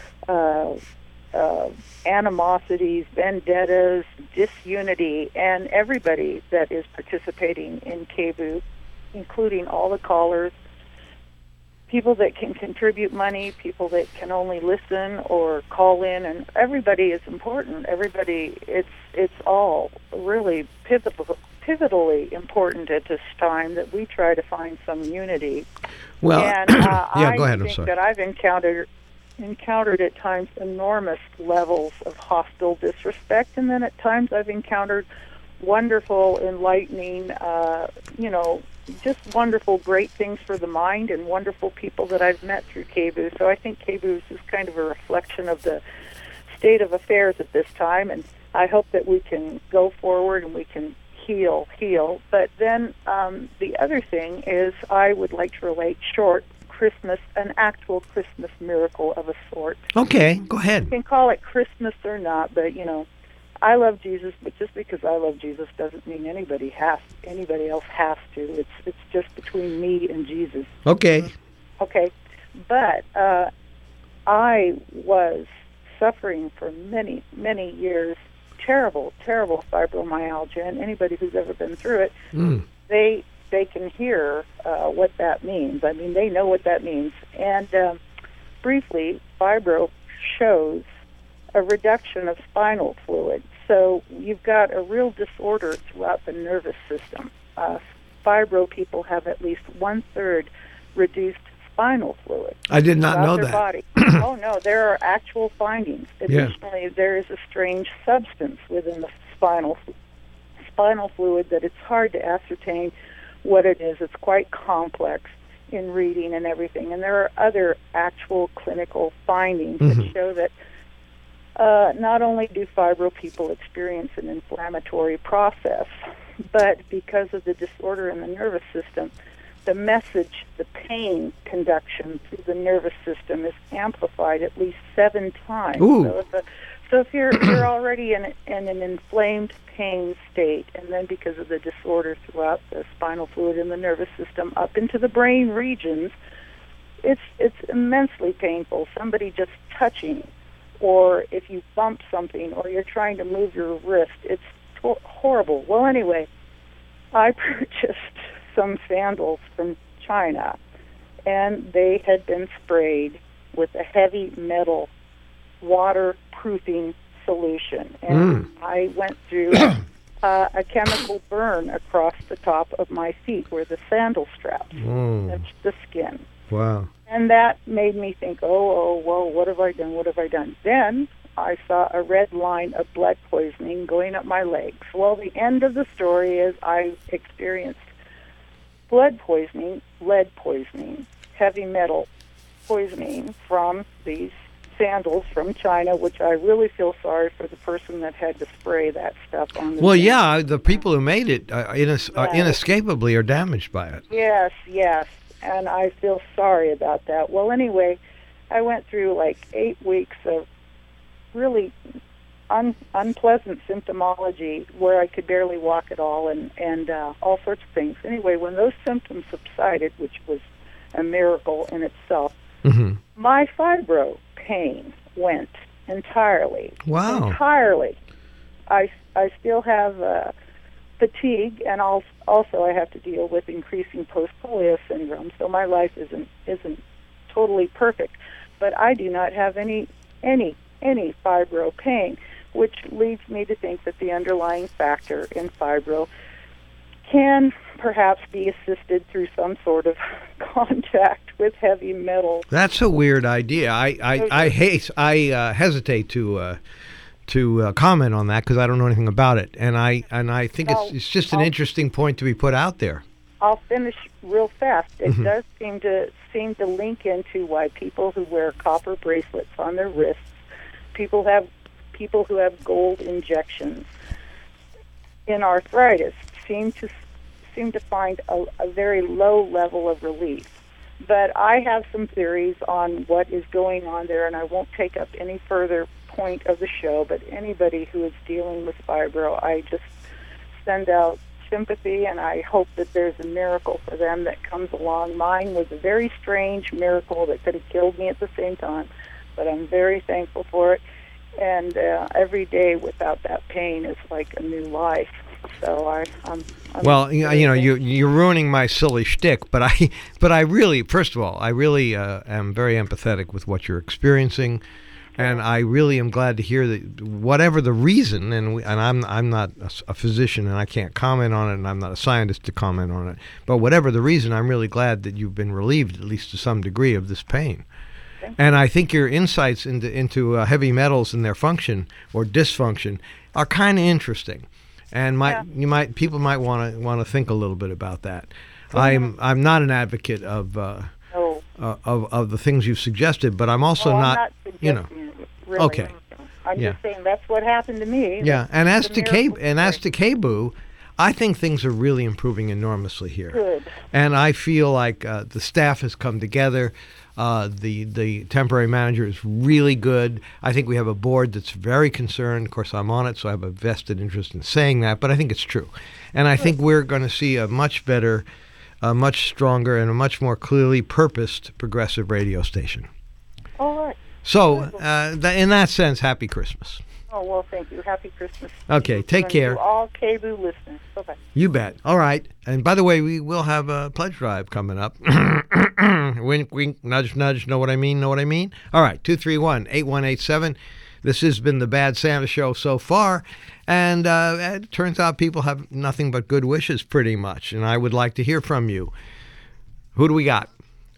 uh, uh, animosities, vendettas, disunity, and everybody that is participating in K B O O, including all the callers, people that can contribute money, people that can only listen or call in, and everybody is important. Everybody, it's it's all really pivotal, pivotally important at this time that we try to find some unity. Well, and uh, yeah, I go ahead. I'm think sorry. that I've encountered encountered at times enormous levels of hostile disrespect, and then at times I've encountered wonderful, enlightening, uh, you know, just wonderful, great things for the mind and wonderful people that I've met through K B U. So I think K B U is just kind of a reflection of the state of affairs at this time, and I hope that we can go forward and we can heal, heal. But then um, the other thing is I would like to relate short Christmas, an actual Christmas miracle of a sort. Okay, go ahead. You can call it Christmas or not, but, you know, I love Jesus, but just because I love Jesus doesn't mean anybody has, anybody else has to. It's it's just between me and Jesus. Okay. Okay, but uh, I was suffering for many, many years, terrible, terrible fibromyalgia, and anybody who's ever been through it, Mm. they they can hear uh, what that means. I mean, they know what that means. And um, briefly, fibro shows a reduction of spinal fluid. So you've got a real disorder throughout the nervous system. Uh, fibro people have at least one-third reduced spinal fluid. I did not throughout know their that. Body. Oh, no, there are actual findings. Additionally, there is a strange substance within the spinal spinal fluid that it's hard to ascertain what it is. It's quite complex in reading and everything. And there are other actual clinical findings Mhm. that show that uh, not only do fibro people experience an inflammatory process, but because of the disorder in the nervous system, the message, the pain conduction through the nervous system is amplified at least seven times. Ooh. So if, a, so if you're, you're already in, in an inflamed pain state, and then because of the disorder throughout the spinal fluid in the nervous system up into the brain regions, it's it's immensely painful. Somebody just touching, or if you bump something, or you're trying to move your wrist, it's to- horrible. Well, anyway, I purchased some sandals from China, and they had been sprayed with a heavy metal waterproofing solution. And Mm. I went through uh, a chemical burn across the top of my feet where the sandal straps Mm. touched the skin. Wow. And that made me think, oh, oh, well, what have I done? What have I done? Then I saw a red line of blood poisoning going up my legs. Well, the end of the story is I experienced blood poisoning, lead poisoning, heavy metal poisoning from these sandals from China, which I really feel sorry for the person that had to spray that stuff on the Well, sandals. yeah, the people who made it uh, inas- uh, Yeah. inescapably are damaged by it. Yes, yes, and I feel sorry about that. Well, anyway, I went through like eight weeks of really un- unpleasant symptomology where I could barely walk at all, and, and uh, all sorts of things. Anyway, when those symptoms subsided, which was a miracle in itself, Mm-hmm. my fibro pain went entirely. Wow. Entirely. I, I still have uh, fatigue, and al- also I have to deal with increasing post-polio syndrome, so my life isn't isn't totally perfect. But I do not have any any any fibro pain, which leads me to think that the underlying factor in fibro can perhaps be assisted through some sort of contact with heavy metal. That's a weird idea. I I, I hate. I uh, hesitate to uh, to uh, comment on that because I don't know anything about it, and I and I think Well, it's it's just an I'll- interesting point to be put out there. I'll finish real fast. It Mhm. does seem to seem to link into why people who wear copper bracelets on their wrists, people have people who have gold injections in arthritis seem to seem to find a, a very low level of relief. But I have some theories on what is going on there, and I won't take up any further point of the show. But anybody who is dealing with fibro, I just send out sympathy, and I hope that there's a miracle for them that comes along. Mine was a very strange miracle that could have killed me at the same time, but I'm very thankful for it. And uh, every day without that pain is like a new life. So I, I'm, I'm Well, you know, very you know, thankful. you you're ruining my silly shtick, but I, but I really, first of all, I really uh, am very empathetic with what you're experiencing, and I really am glad to hear that whatever the reason, and we, and I'm I'm not a, s- a physician and I can't comment on it, and I'm not a scientist to comment on it, but whatever the reason, I'm really glad that you've been relieved at least to some degree of this pain. And I think your insights into into uh, heavy metals and their function or dysfunction are kind of interesting, and might Yeah. you might people might want to want to think a little bit about that. I'm I'm not an advocate of uh, No. uh, of of the things you've suggested, but I'm also Oh, I'm not, not you know. suggesting it, really. Okay. I'm Yeah. just saying that's what happened to me. Yeah, That's and as the to K miracle and as story. to K-Boo, I think things are really improving enormously here. Good. And I feel like uh, the staff has come together. Uh, the the temporary manager is really good. I think we have a board that's very concerned. Of course, I'm on it, so I have a vested interest in saying that, but I think it's true. And I think we're going to see a much better, a much stronger, and a much more clearly purposed progressive radio station. All right. So, uh, th- in that sense, happy Christmas. Oh, well, thank you. Happy Christmas. Okay, take And care. To all K-Boo listeners. Bye-bye. You bet. All right. And by the way, we will have a pledge drive coming up. Wink, wink, nudge, nudge. Know what I mean? Know what I mean? All right. two three one, eight one eight seven. This has been the Bad Santa Show so far. And uh, it turns out people have nothing but good wishes pretty much. And I would like to hear from you. Who do we got?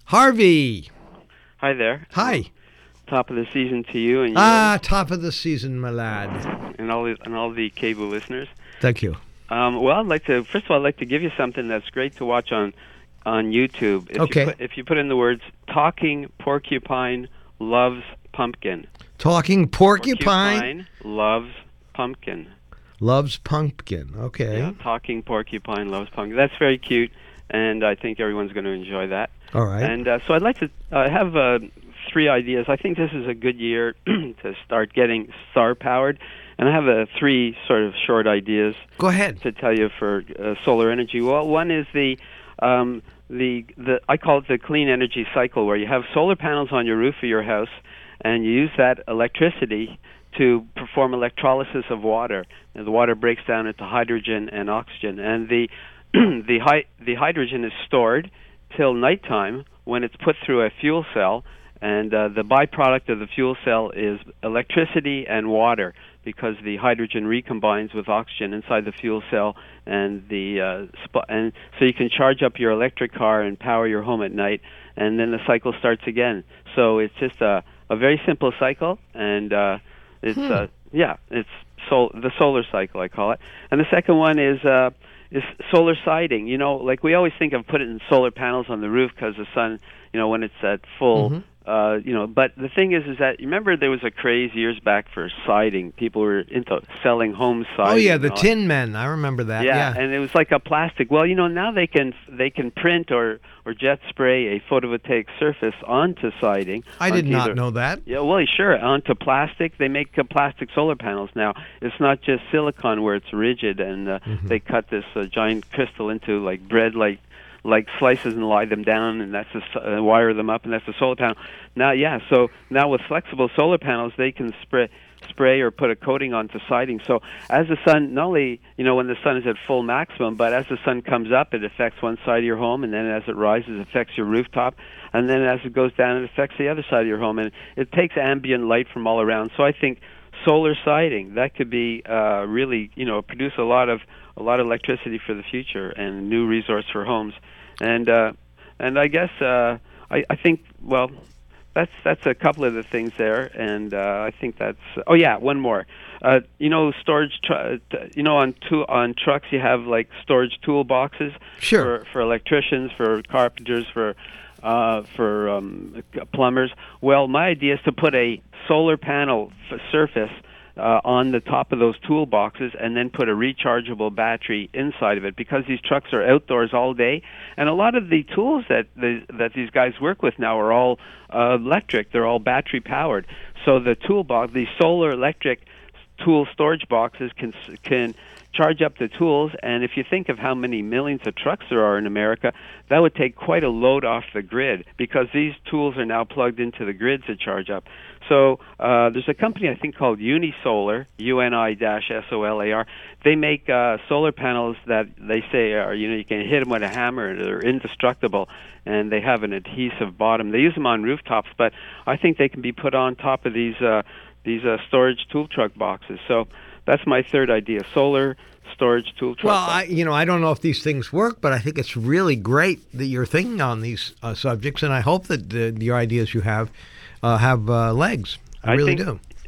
Harvey. Hi there. Hi. Top of the season to you and your, Ah, top of the season, my lad. and all the and all the cable listeners. Thank you. Um, well, I'd like to first of all, I'd like to give you something that's great to watch on on YouTube. If Okay. You put, if you put in the words "talking porcupine loves pumpkin," Talking porcupine, porcupine loves pumpkin. loves pumpkin. Okay. Yeah, talking porcupine loves pumpkin. That's very cute, and I think everyone's going to enjoy that. All right. And uh, so I'd like to uh, have uh, three ideas. I think this is a good year to start getting star powered, and I have uh, three sort of short ideas. Go ahead. To tell you for uh, solar energy. Well, one is the um, the the I call it the clean energy cycle, where you have solar panels on your roof of your house, and you use that electricity to perform electrolysis of water. And the water breaks down into hydrogen and oxygen, and the the hy- the hydrogen is stored till nighttime when it's put through a fuel cell, and uh, the byproduct of the fuel cell is electricity and water, because the hydrogen recombines with oxygen inside the fuel cell, and the uh, sp- and so you can charge up your electric car and power your home at night, and then the cycle starts again. So it's just a a very simple cycle, and uh, it's Hmm. uh, yeah, it's sol- the solar cycle, I call it. And the second one is uh, is solar siding. You know, like we always think of putting solar panels on the roof because the sun, you know, when it's at full. Mhm. Uh, you know, but the thing is, is that you remember there was a craze years back for siding. People were into selling home siding. Oh yeah, and the all that. Tin Men. I remember that. Yeah, Yeah. and it was like a plastic. Well, you know, now they can they can print or or jet spray a photovoltaic surface onto siding. I did onto not either- know that. Yeah, well, sure, onto plastic. They make uh, plastic solar panels now. It's not just silicon where it's rigid, and uh, Mhm. they cut this uh, giant crystal into like bread, like like slices, and lie them down, and that's the, s- uh, wire them up, and that's the solar panel. Now, yeah, so now with flexible solar panels, they can spray spray or put a coating onto siding. So as the sun, not only, you know, when the sun is at full maximum, but as the sun comes up, it affects one side of your home, and then as it rises, it affects your rooftop, and then as it goes down, it affects the other side of your home, and it takes ambient light from all around. So I think solar siding, that could be uh, really, you know, produce a lot of a lot of electricity for the future and a new resource for homes. And uh, and I guess uh, I, I think, well, that's that's a couple of the things there, and uh, I think that's. Oh yeah, one more. Uh, you know, storage. Tr- you know, on tu- on trucks you have like storage toolboxes. Sure. For, for electricians, for carpenters, for uh, for um, plumbers. Well, my idea is to put a solar panel f- surface uh, on the top of those toolboxes, and then put a rechargeable battery inside of it, because these trucks are outdoors all day, and a lot of the tools that the, that these guys work with now are all uh, electric. They're all battery powered. So the toolbox, the solar electric tool storage boxes can can charge up the tools, and if you think of how many millions of trucks there are in America, that would take quite a load off the grid, because these tools are now plugged into the grid to charge up. So uh, there's a company I think called Unisolar, U N I S O L A R. They make uh, solar panels that they say are, you know, you can hit them with a hammer and they're indestructible, and they have an adhesive bottom. They use them on rooftops, but I think they can be put on top of these uh, these uh, storage tool truck boxes. So that's my third idea: solar storage tool truck. Well, I, you know, I don't know if these things work, but I think it's really great that you're thinking on these uh, subjects, and I hope that uh, your ideas you have uh, have uh, legs. I, really think, do.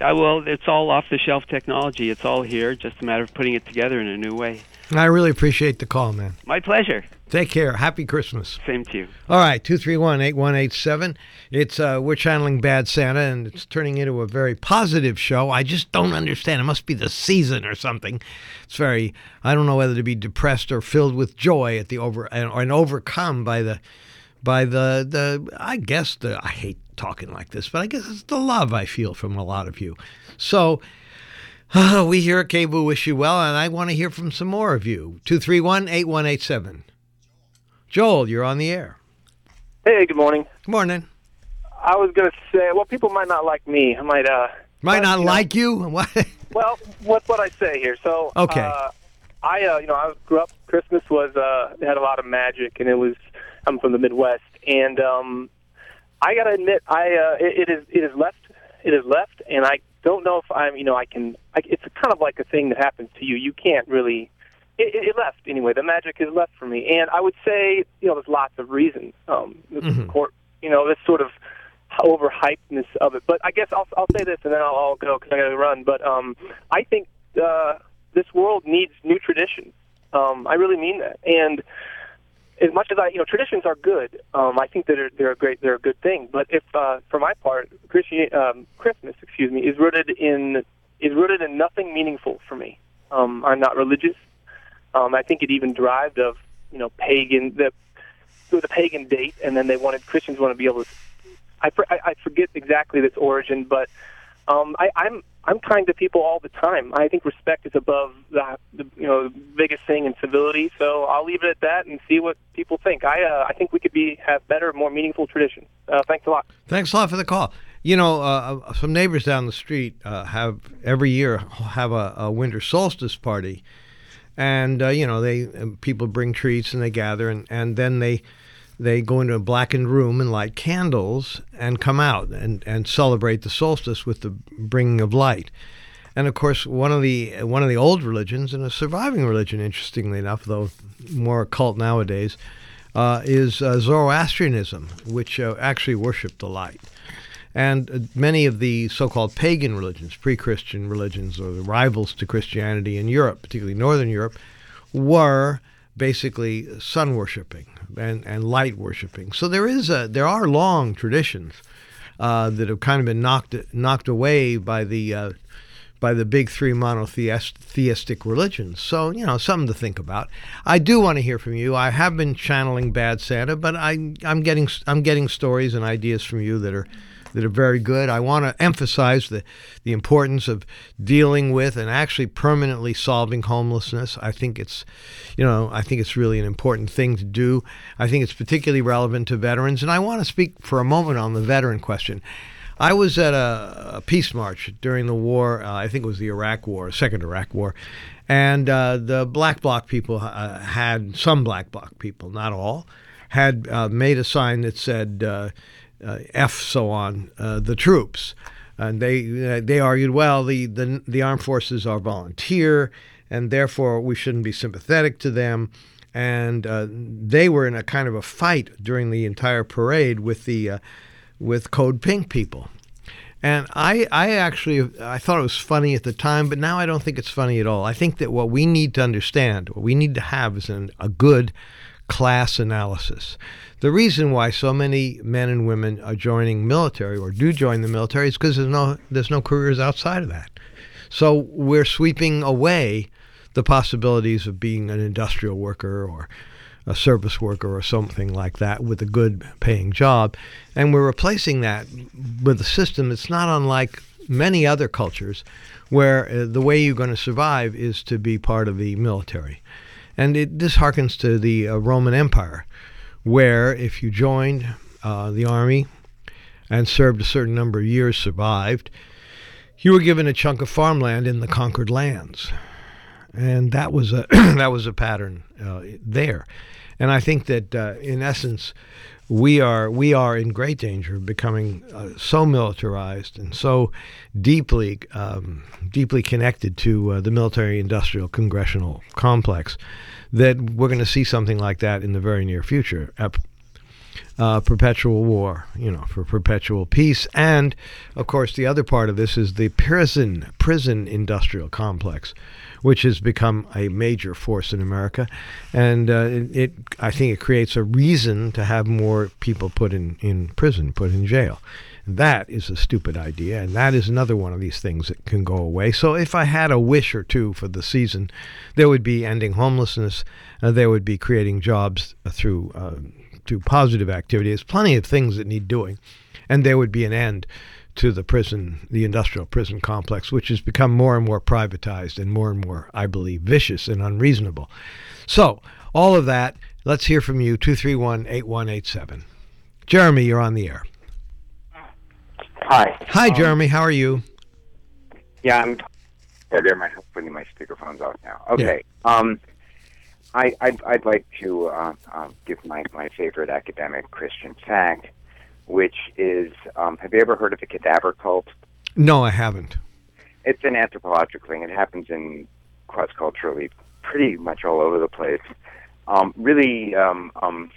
Uh, well, it's all off-the-shelf technology. It's all here. Just a matter of putting it together in a new way. I really appreciate the call, man. My pleasure. Take care. Happy Christmas. Same to you. All right, two three one, eight one eight seven. It's uh, we're channeling Bad Santa, and it's turning into a very positive show. I just don't understand. It must be the season or something. It's very. I don't know whether to be depressed or filled with joy at the over and, and overcome by the by the the. I guess the. I hate talking like this, but I guess it's the love I feel from a lot of you. So. Uh, we here at K B O O wish you well, and I want to hear from some more of you. two three one, eight one eight seven. Joel, you're on the air. Hey, good morning. Good morning. I was going to say, well, people might not like me. I might, uh... Might but, not you like know, you? What? Well, what's what I say here? So, okay. Uh, I, uh, you know, I grew up, Christmas was, uh, it had a lot of magic, and it was, I'm from the Midwest, and, um, I got to admit, I, uh, it, it is, it is left, it is left, and I don't know if I'm, you know, I can, I, it's kind of like a thing that happens to you. You can't really, it, it left anyway. The magic is left for me. And I would say, you know, there's lots of reasons. Um, mm-hmm. court, you know, this sort of overhypedness of it. But I guess I'll, I'll say this and then I'll, I'll go because I got to run. But um, I think uh, this world needs new traditions. Um, I really mean that. And as much as I, you know, traditions are good. Um, I think that they're, they're a great, they're a good thing. But if, uh, for my part, Christian, um, Christmas, excuse me, is rooted in is rooted in nothing meaningful for me. Um, I'm not religious. Um, I think it even derived of, you know, pagan. The it was a pagan date, and then they wanted Christians want to be able to. I, I, I forget exactly its origin, but um, I, I'm I'm kind to people all the time. I think respect is above the, the you know the biggest thing in civility. So I'll leave it at that and see what people think. I uh, I think we could be have better, more meaningful traditions. Uh, thanks a lot. Thanks a lot for the call. You know, uh, some neighbors down the street uh, have every year have a, a winter solstice party, and uh, you know they people bring treats and they gather and, and then they. They go into a blackened room and light candles and come out and, and celebrate the solstice with the bringing of light. And of course, one of the one of the old religions and a surviving religion, interestingly enough, though more occult nowadays, uh, is uh, Zoroastrianism, which uh, actually worshipped the light. And uh, many of the so-called pagan religions, pre-Christian religions, or the rivals to Christianity in Europe, particularly Northern Europe, were basically sun worshipping and, and light worshipping. So there is a there are long traditions uh, that have kind of been knocked knocked away by the uh, by the big three monotheistic religions. So you know something to think about. I do want to hear from you. I have been channeling Bad Santa, but I I'm getting I'm getting stories and ideas from you that are. that are very good. I want to emphasize the, the importance of dealing with and actually permanently solving homelessness. I think it's, you know, I think it's really an important thing to do. I think it's particularly relevant to veterans. And I want to speak for a moment on the veteran question. I was at a, a peace march during the war. Uh, I think it was the Iraq War, Second Iraq War. And uh, the Black Bloc people uh, had, some Black Bloc people, not all, had uh, made a sign that said, uh, Uh, F so on uh, the troops, and they uh, they argued, well, the, the the armed forces are volunteer, and therefore we shouldn't be sympathetic to them. And uh, they were in a kind of a fight during the entire parade with the uh, with Code Pink people. And I I actually I thought it was funny at the time, but now I don't think it's funny at all. I think that what we need to understand, what we need to have, is an, a good class analysis. The reason why so many men and women are joining military or do join the military is because there's no there's no careers outside of that. So we're sweeping away the possibilities of being an industrial worker or a service worker or something like that with a good paying job, and we're replacing that with a system that's not unlike many other cultures where uh, the way you're going to survive is to be part of the military. And it, this harkens to the uh, Roman Empire, where if you joined uh, the army and served a certain number of years, survived, you were given a chunk of farmland in the conquered lands. And that was a that was a pattern uh, there. And I think that uh, in essence, we are we are in great danger of becoming uh, so militarized and so deeply um, deeply connected to uh, the military-industrial congressional complex that we're going to see something like that in the very near future. uh, perpetual war, you know, for perpetual peace. And, of course, the other part of this is the prison, prison industrial complex, which has become a major force in America. And uh, it, it, I think it creates a reason to have more people put in, in prison, put in jail. That is a stupid idea, and that is another one of these things that can go away. So if I had a wish or two for the season, there would be ending homelessness, uh, there would be creating jobs uh, through uh, through positive activity. There's plenty of things that need doing, and there would be an end to the prison, the industrial prison complex, which has become more and more privatized and more and more, I believe, vicious and unreasonable. So all of that, let's hear from you, two three one, eight one eight seven. Jeremy, you're on the air. Hi. Hi, Jeremy. Um, How are you? Yeah, I'm. Yeah, there. My putting my speakerphone's off now. Okay. Yeah. Um, I I'd, I'd like to uh, uh, give my my favorite academic Christian fact, which is: um, have you ever heard of the cadaver cult? No, I haven't. It's an anthropological thing. It happens in cross culturally, pretty much all over the place. Um, really. Um, um,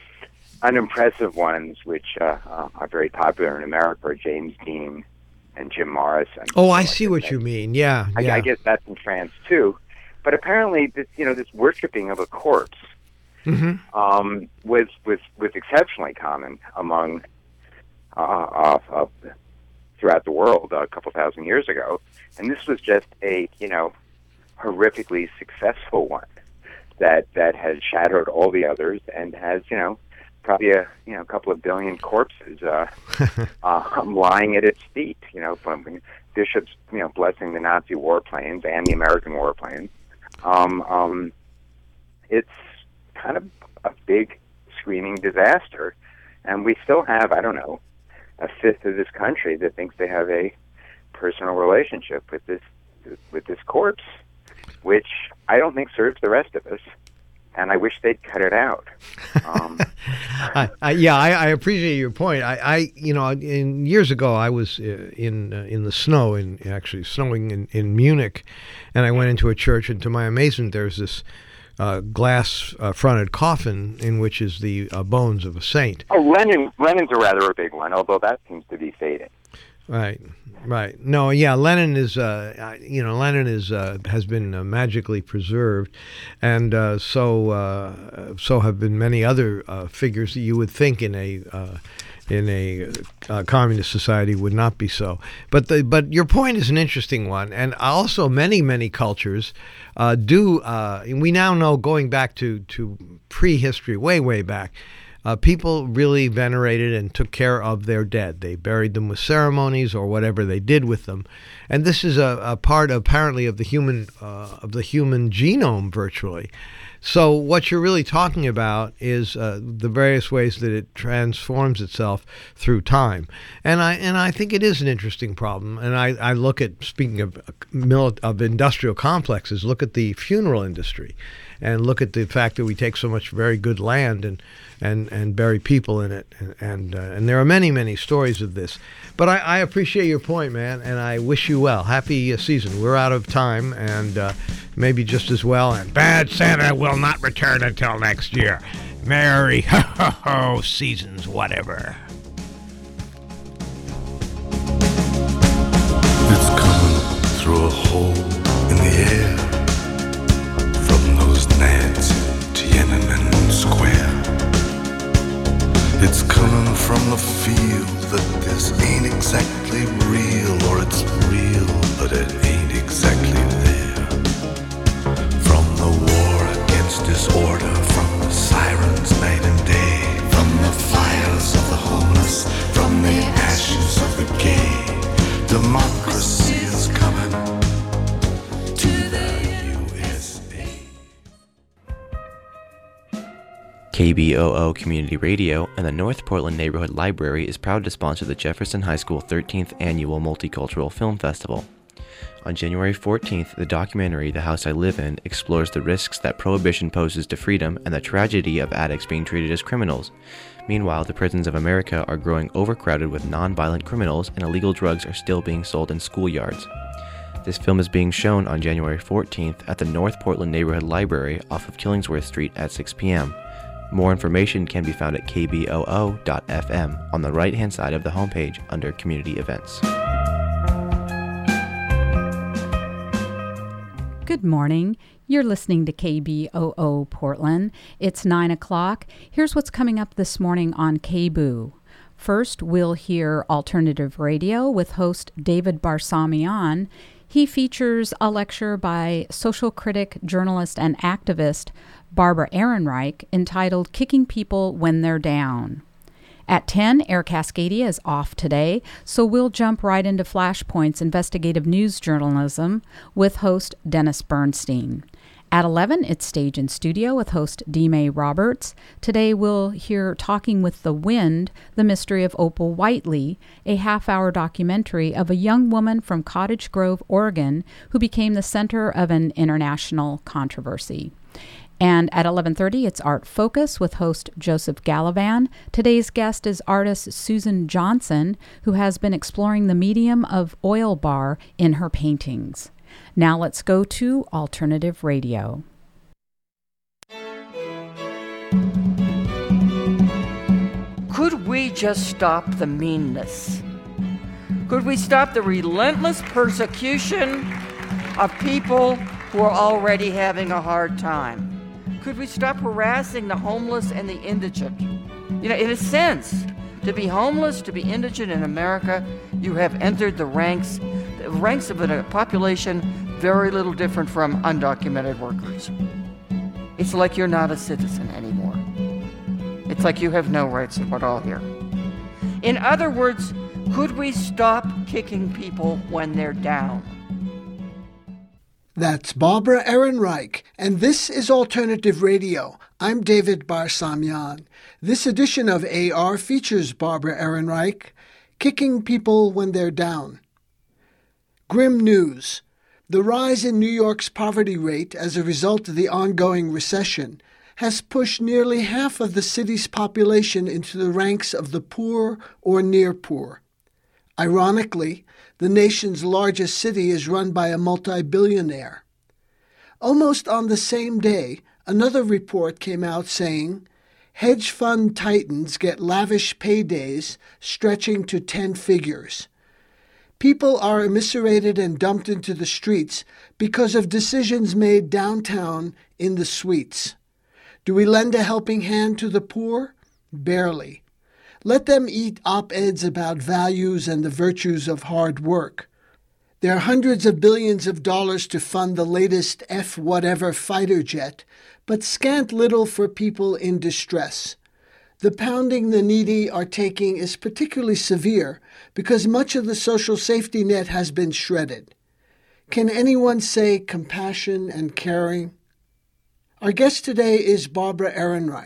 Unimpressive ones, which uh, uh, are very popular in America, are James Dean and Jim Morrison. Oh, I see what you mean. Yeah, I, yeah. I guess that's in France too. But apparently, this, you know, this worshiping of a corpse mm-hmm. um, was was was exceptionally common among uh, uh, uh, throughout the world uh, a couple thousand years ago, and this was just a you know horrifically successful one that that has shadowed all the others and has you know. probably a you know a couple of billion corpses uh, uh, lying at its feet. You know, from bishops you know blessing the Nazi warplanes and the American warplanes. Um, um, it's kind of a big screaming disaster, and we still have I don't know a fifth of this country that thinks they have a personal relationship with this with this corpse, which I don't think serves the rest of us. And I wish they'd cut it out. Um, I, I, yeah, I, I appreciate your point. I, I, you know, in years ago, I was uh, in uh, in the snow, in actually snowing in, in Munich, and I went into a church, and to my amazement, there's this uh, glass-fronted uh, coffin in which is the uh, bones of a saint. Oh, Lenin, Lenin's a rather a big one, although that seems to be fading. Right, right. No, yeah, Lenin is, uh, you know, Lenin is uh, has been uh, magically preserved, and uh, so uh, so have been many other uh, figures that you would think in a uh, in a uh, communist society would not be so. But the but your point is an interesting one, and also many many cultures uh, do. Uh, we now know, going back to to prehistory, way way back. Uh, people really venerated and took care of their dead. They buried them with ceremonies or whatever they did with them, and this is a, a part, apparently, of the human uh, of the human genome, virtually. So what you're really talking about is uh, the various ways that it transforms itself through time, and I and I think it is an interesting problem. And I, I look at, speaking of of industrial complexes, look at the funeral industry. And look at the fact that we take so much very good land and and, and bury people in it, and and, uh, and there are many many stories of this. But I, I appreciate your point, man, and I wish you well. Happy uh, season. We're out of time, and uh, maybe just as well. And Bad Santa will not return until next year. Merry ho ho ho seasons, whatever. It's coming through a hole in the air. Nancy, Tiananmen Square. It's coming from the feel that this ain't exactly real, or it's real, but it ain't exactly there. From the war against disorder, from the sirens night and day, from the fires of the homeless, from the ashes of the gay, democracy is coming to the K B O O Community Radio and the North Portland Neighborhood Library is proud to sponsor the Jefferson High School thirteenth Annual Multicultural Film Festival. On January fourteenth, the documentary The House I Live In explores the risks that prohibition poses to freedom and the tragedy of addicts being treated as criminals. Meanwhile, the prisons of America are growing overcrowded with non-violent criminals, and illegal drugs are still being sold in schoolyards. This film is being shown on January fourteenth at the North Portland Neighborhood Library off of Killingsworth Street at six p.m. More information can be found at k b o o dot f m on the right-hand side of the homepage under Community Events. Good morning. You're listening to K B O O Portland. It's nine o'clock. Here's what's coming up this morning on K B O O. First, we'll hear alternative radio with host David Barsamian. He features a lecture by social critic, journalist, and activist Barbara Ehrenreich entitled Kicking People When They're Down. At ten, Air Cascadia is off today, so we'll jump right into Flashpoint's investigative news journalism with host Dennis Bernstein. At eleven, it's Stage and Studio with host D. May Roberts. Today we'll hear Talking with the Wind, the mystery of Opal Whiteley, a half-hour documentary of a young woman from Cottage Grove, Oregon, who became the center of an international controversy. And at eleven thirty, it's Art Focus with host Joseph Gallivan. Today's guest is artist Susan Johnson, who has been exploring the medium of oil bar in her paintings. Now let's go to alternative radio. Could we just stop the meanness? Could we stop the relentless persecution of people who are already having a hard time? Could we stop harassing the homeless and the indigent? You know, in a sense, to be homeless, to be indigent in America, you have entered the ranks, the ranks of a population very little different from undocumented workers. It's like you're not a citizen anymore. It's like you have no rights at all here. In other words, could we stop kicking people when they're down? That's Barbara Ehrenreich, and this is Alternative Radio. I'm David Barsamian. This edition of A R features Barbara Ehrenreich, Kicking People When They're Down. Grim news. The rise in New York's poverty rate as a result of the ongoing recession has pushed nearly half of the city's population into the ranks of the poor or near poor. Ironically, the nation's largest city is run by a multi-billionaire. Almost on the same day, another report came out saying, hedge fund titans get lavish paydays stretching to ten figures. People are immiserated and dumped into the streets because of decisions made downtown in the suites. Do we lend a helping hand to the poor? Barely. Let them eat op-eds about values and the virtues of hard work. There are hundreds of billions of dollars to fund the latest F-whatever fighter jet, but scant little for people in distress. The pounding the needy are taking is particularly severe because much of the social safety net has been shredded. Can anyone say compassion and caring? Our guest today is Barbara Ehrenreich.